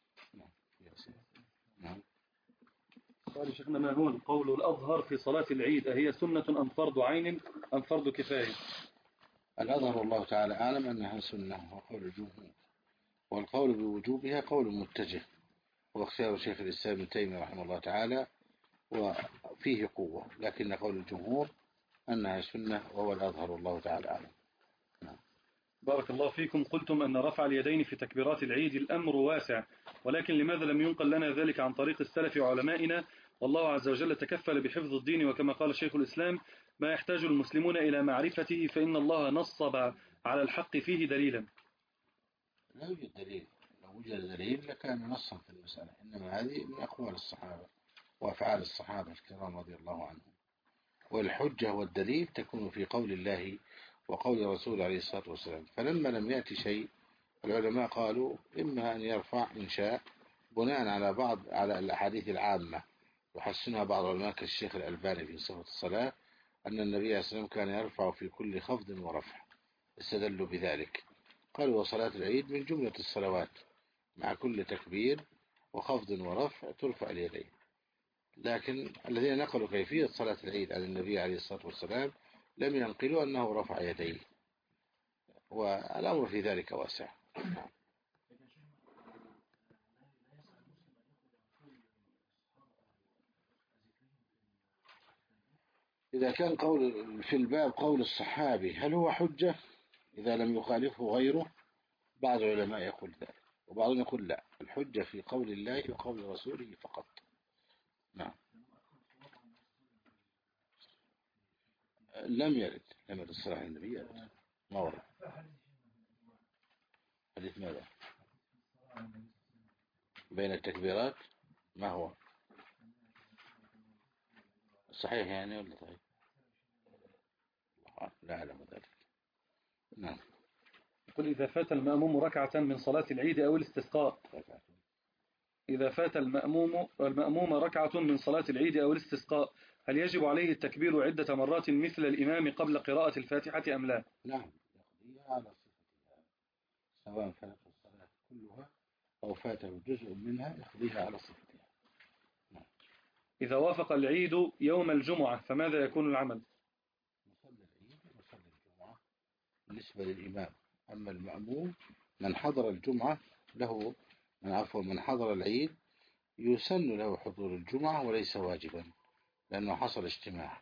نعم. قال شيخنا: ما هو القول الأظهر في صلاة العيد؟ أهي سنة أم فرض عين أم فرض كفاية؟ الأظهر الله تعالى أعلم أنها سنة وقول الجمهور، والقول بوجوبها قول متجه، واختيار شيخ الإسلام ابن تيمية رحمه الله تعالى وفيه قوة، لكن قول الجمهور أنها سنة وهو الأظهر والله تعالى أعلم. نعم. بارك الله فيكم. قلتم أن رفع اليدين في تكبيرات العيد الأمر واسع، ولكن لماذا لم ينقل لنا ذلك عن طريق السلف وعلمائنا؟ والله عز وجل تكفل بحفظ الدين، وكما قال شيخ الإسلام: ما يحتاج المسلمون إلى معرفته فإن الله نصب على الحق فيه دليلا. لا يوجد دليل، لو وجد دليل لكان نصا في المسألة، إنما هذه من أقوال الصحابة وأفعال الصحابة الكرام رضي الله عنهم، والحجة والدليل تكون في قول الله وقول رسول عليه الصلاة والسلام. فلما لم يأتي شيء العلماء قالوا إما أن يرفع إن شاء بناء على بعض على الأحاديث العامة يحسنها بعض العلماء كالشيخ الألباني في صفة الصلاة، أن النبي عليه الصلاة والسلام كان يرفع في كل خفض ورفع، استدلوا بذلك. قالوا وصلاة العيد من جملة الصلوات، مع كل تكبير وخفض ورفع ترفع اليدين. لكن الذين نقلوا كيفية صلاة العيد عن النبي عليه الصلاة والسلام لم ينقلوا أنه رفع يديه، والأمر في ذلك واسع. إذا كان قول في الباب قول الصحابي هل هو حجة إذا لم يخالفه غيره؟ بعض العلماء يقول ذلك، وبعضهم يقول لا، الحجة في قول الله وقول رسوله فقط. نعم. لم يرد لم يرد الصلاة عن النبي أبدا، ما ورد. حديث ماذا؟ بين التكبيرات ما هو صحيح يعني ولا صحيح؟ لا أعلم ذلك. نعم. يقول: إذا فات المأموم ركعة من صلاة العيد أو الاستسقاء إذا فات المأموم المأموم ركعة من صلاة العيد أو الاستسقاء هل يجب عليه التكبير عدة مرات مثل الإمام قبل قراءة الفاتحة أم لا؟ نعم، يقضيها على صفتها، سواء فاتت الصلاة كلها أو فاته جزء منها يقضيها على صفتها. نعم. إذا وافق العيد يوم الجمعة فماذا يكون العمل؟ نصلي العيد ونصلي الجمعة بالنسبة للإمام، أما المأموم من حضر الجمعة له من عفوا من حضر العيد يسن له حضور الجمعة وليس واجبا، لأنه حصل اجتماع،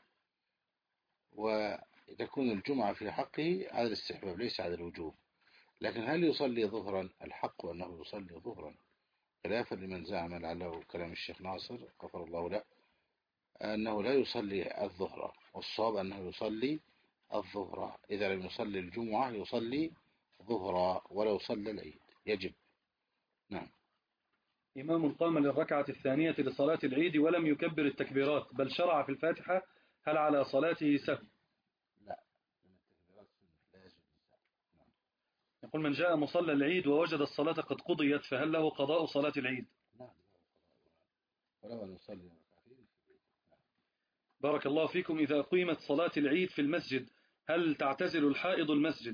وتكون الجمعة في حقه على الاستحباب ليس على الوجوب. لكن هل يصلي ظهرا؟ الحق أنه يصلي ظهرا، خلافا لمن زعم لعله كلام الشيخ ناصر غفر الله له أنه لا يصلي الظهر، والصواب أنه يصلي الظهر. إذا لم يصلي الجمعة يصلي ظهرا ولو صلى العيد يجب. نعم. إمام قام للركعة الثانية لصلاة العيد ولم يكبر التكبيرات بل شرع في الفاتحة، هل على صلاته سهو؟ لا، من التكبيرات لا يجب السهو. نعم. يقول: من جاء مصلى العيد ووجد الصلاة قد قضيت فهل له قضاء صلاة العيد؟ نعم، ولو أن يصلي ركعتين. بارك الله فيكم. إذا أقيمت صلاة العيد في المسجد هل تعتزل الحائض المسجد؟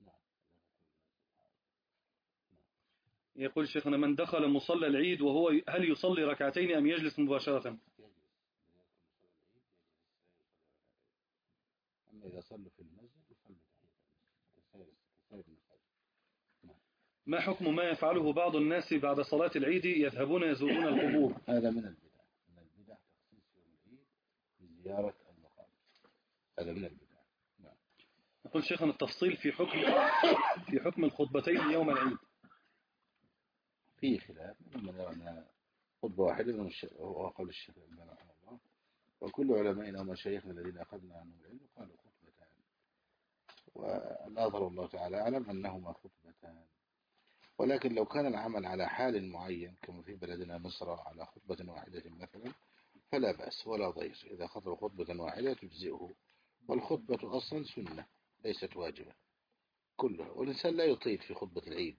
يقول شيخنا: من دخل مصلى العيد وهو هل يصلي ركعتين أم يجلس مباشرة؟ أما إذا صلوا في المسجد يصلي تحية المسجد. ما حكم ما يفعله بعض الناس بعد صلاة العيد يذهبون يزورون القبور؟ هذا من البدع، من البدع تخصيص يوم العيد بزيارة المقابر، هذا من البدع. نعم. يقول شيخنا: التفصيل في حكم في حكم الخطبتين يوم العيد. فيه خلاف، من يرى خطبة واحدة هو قول الشيخ الألباني رحمه الله. وكل علمائنا ومشايخنا الذين أخذنا عنهم العلم قالوا خطبتان، والأظهر الله تعالى أعلم أنهما خطبتان. ولكن لو كان العمل على حال معين كما في بلدنا مصر على خطبة واحدة مثلا فلا بأس ولا ضير، إذا خطب خطبة واحدة تجزئه، والخطبة أصلا سنة ليست واجبة كلها. والإنسان لا يطيل في خطبة العيد،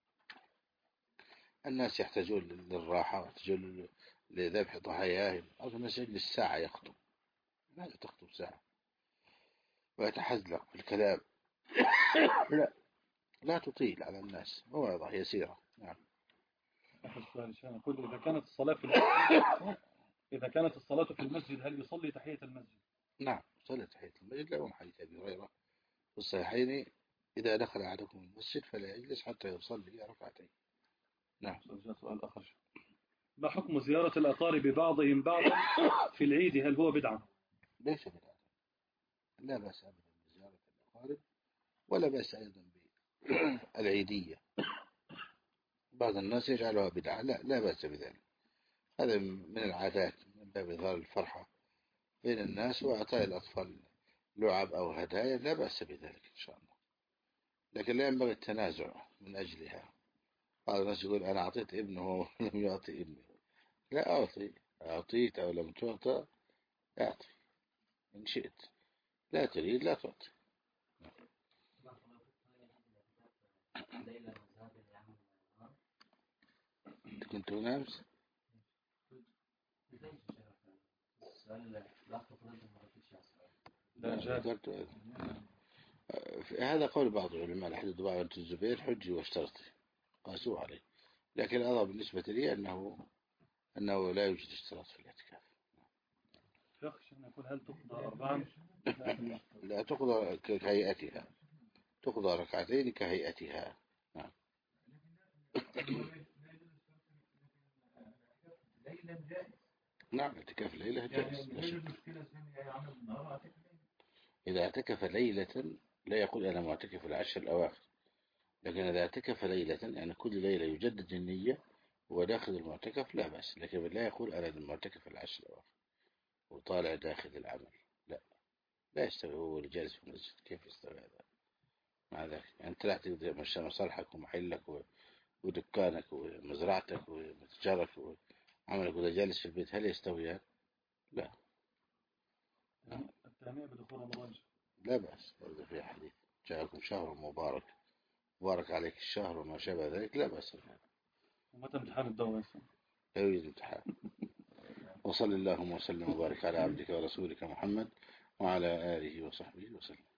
الناس يحتاجون للراحة ويحتاجون لذبح ضحاياهم، أو الناس يجلس ساعة يخطب، لا تخطب ساعة ويتحزلق في الكلام لا لا تطيل على الناس، موعظة يسيرة. نعم. أقول إذا كانت الصلاة في المسجد إذا كانت الصلاة في المسجد هل يصلي تحية المسجد؟ نعم صلى تحية المسجد، لهم حديث أبي هريرة في الصحيحين إذا دخل أحدكم المسجد فلا يجلس حتى يصلي ركعتين. نعم. سؤال آخر، ما حكم زيارة الأقارب بعضهم بعضا في العيد، هل هو بدعة؟ ليس بدعة، لا بأس أبدا بزيارة الأقارب، ولا بأس أيضا بالعيدية. بعض الناس يجعلها بدعة، لا لا بأس بذلك، هذا من العادات من باب إظهار الفرحة بين الناس وإعطاء الأطفال لعب أو هدايا، لا بأس بذلك إن شاء الله، لكن لا ينبغي التنازع من أجلها. بعض الناس يقول أنا أعطيت ابنه ولم يعطي ابنه، لا أعطي، أعطيت أو لم تعطى أعطي إن شئت، لا تريد لا تعطي. كنت نامس هذا قول بعض العلماء الحديث ضباع بنت الزبير حجي واشترطي قاسوه عليه، لكن أرى بالنسبة لي أنه أنه لا يوجد اشتراط في الاعتكاف. هل تقضى أربعا؟ لا تقضى كهيئتها، تقضى ركعتين كهيئتها. نعم. نعم اعتكاف ليلة جائز. إذا اعتكف ليلة لا يقول أنا معتكف العشر الأواخر، لكن إذا اعتكف ليلة يعني كل ليلة يجدد النية وداخل المعتكف لا بأس، لكن لا يقول أنا المعتكف العشر الأواخر وطالع داخل العمل، لا لا يستوي هو اللي جالس في المسجد، كيف يستوي هذا مع ذلك؟ يعني أنت لا تقدر مشى مصالحك ومحلك ودكانك ومزرعتك ومتجرك وعملك وإذا جالس في البيت، هل يستويان؟ لا. التهنئة بدخول رمضان لا بأس، برضه في حديث جاءكم شهر مبارك بارك عليك الشهر وما شابه ذلك، لا بأس بهذا. ومتى امتحان الدورة؟ لا يوجد امتحان. وصل اللهم وسلم وبارك على عبدك ورسولك محمد وعلى آله وصحبه وسلم.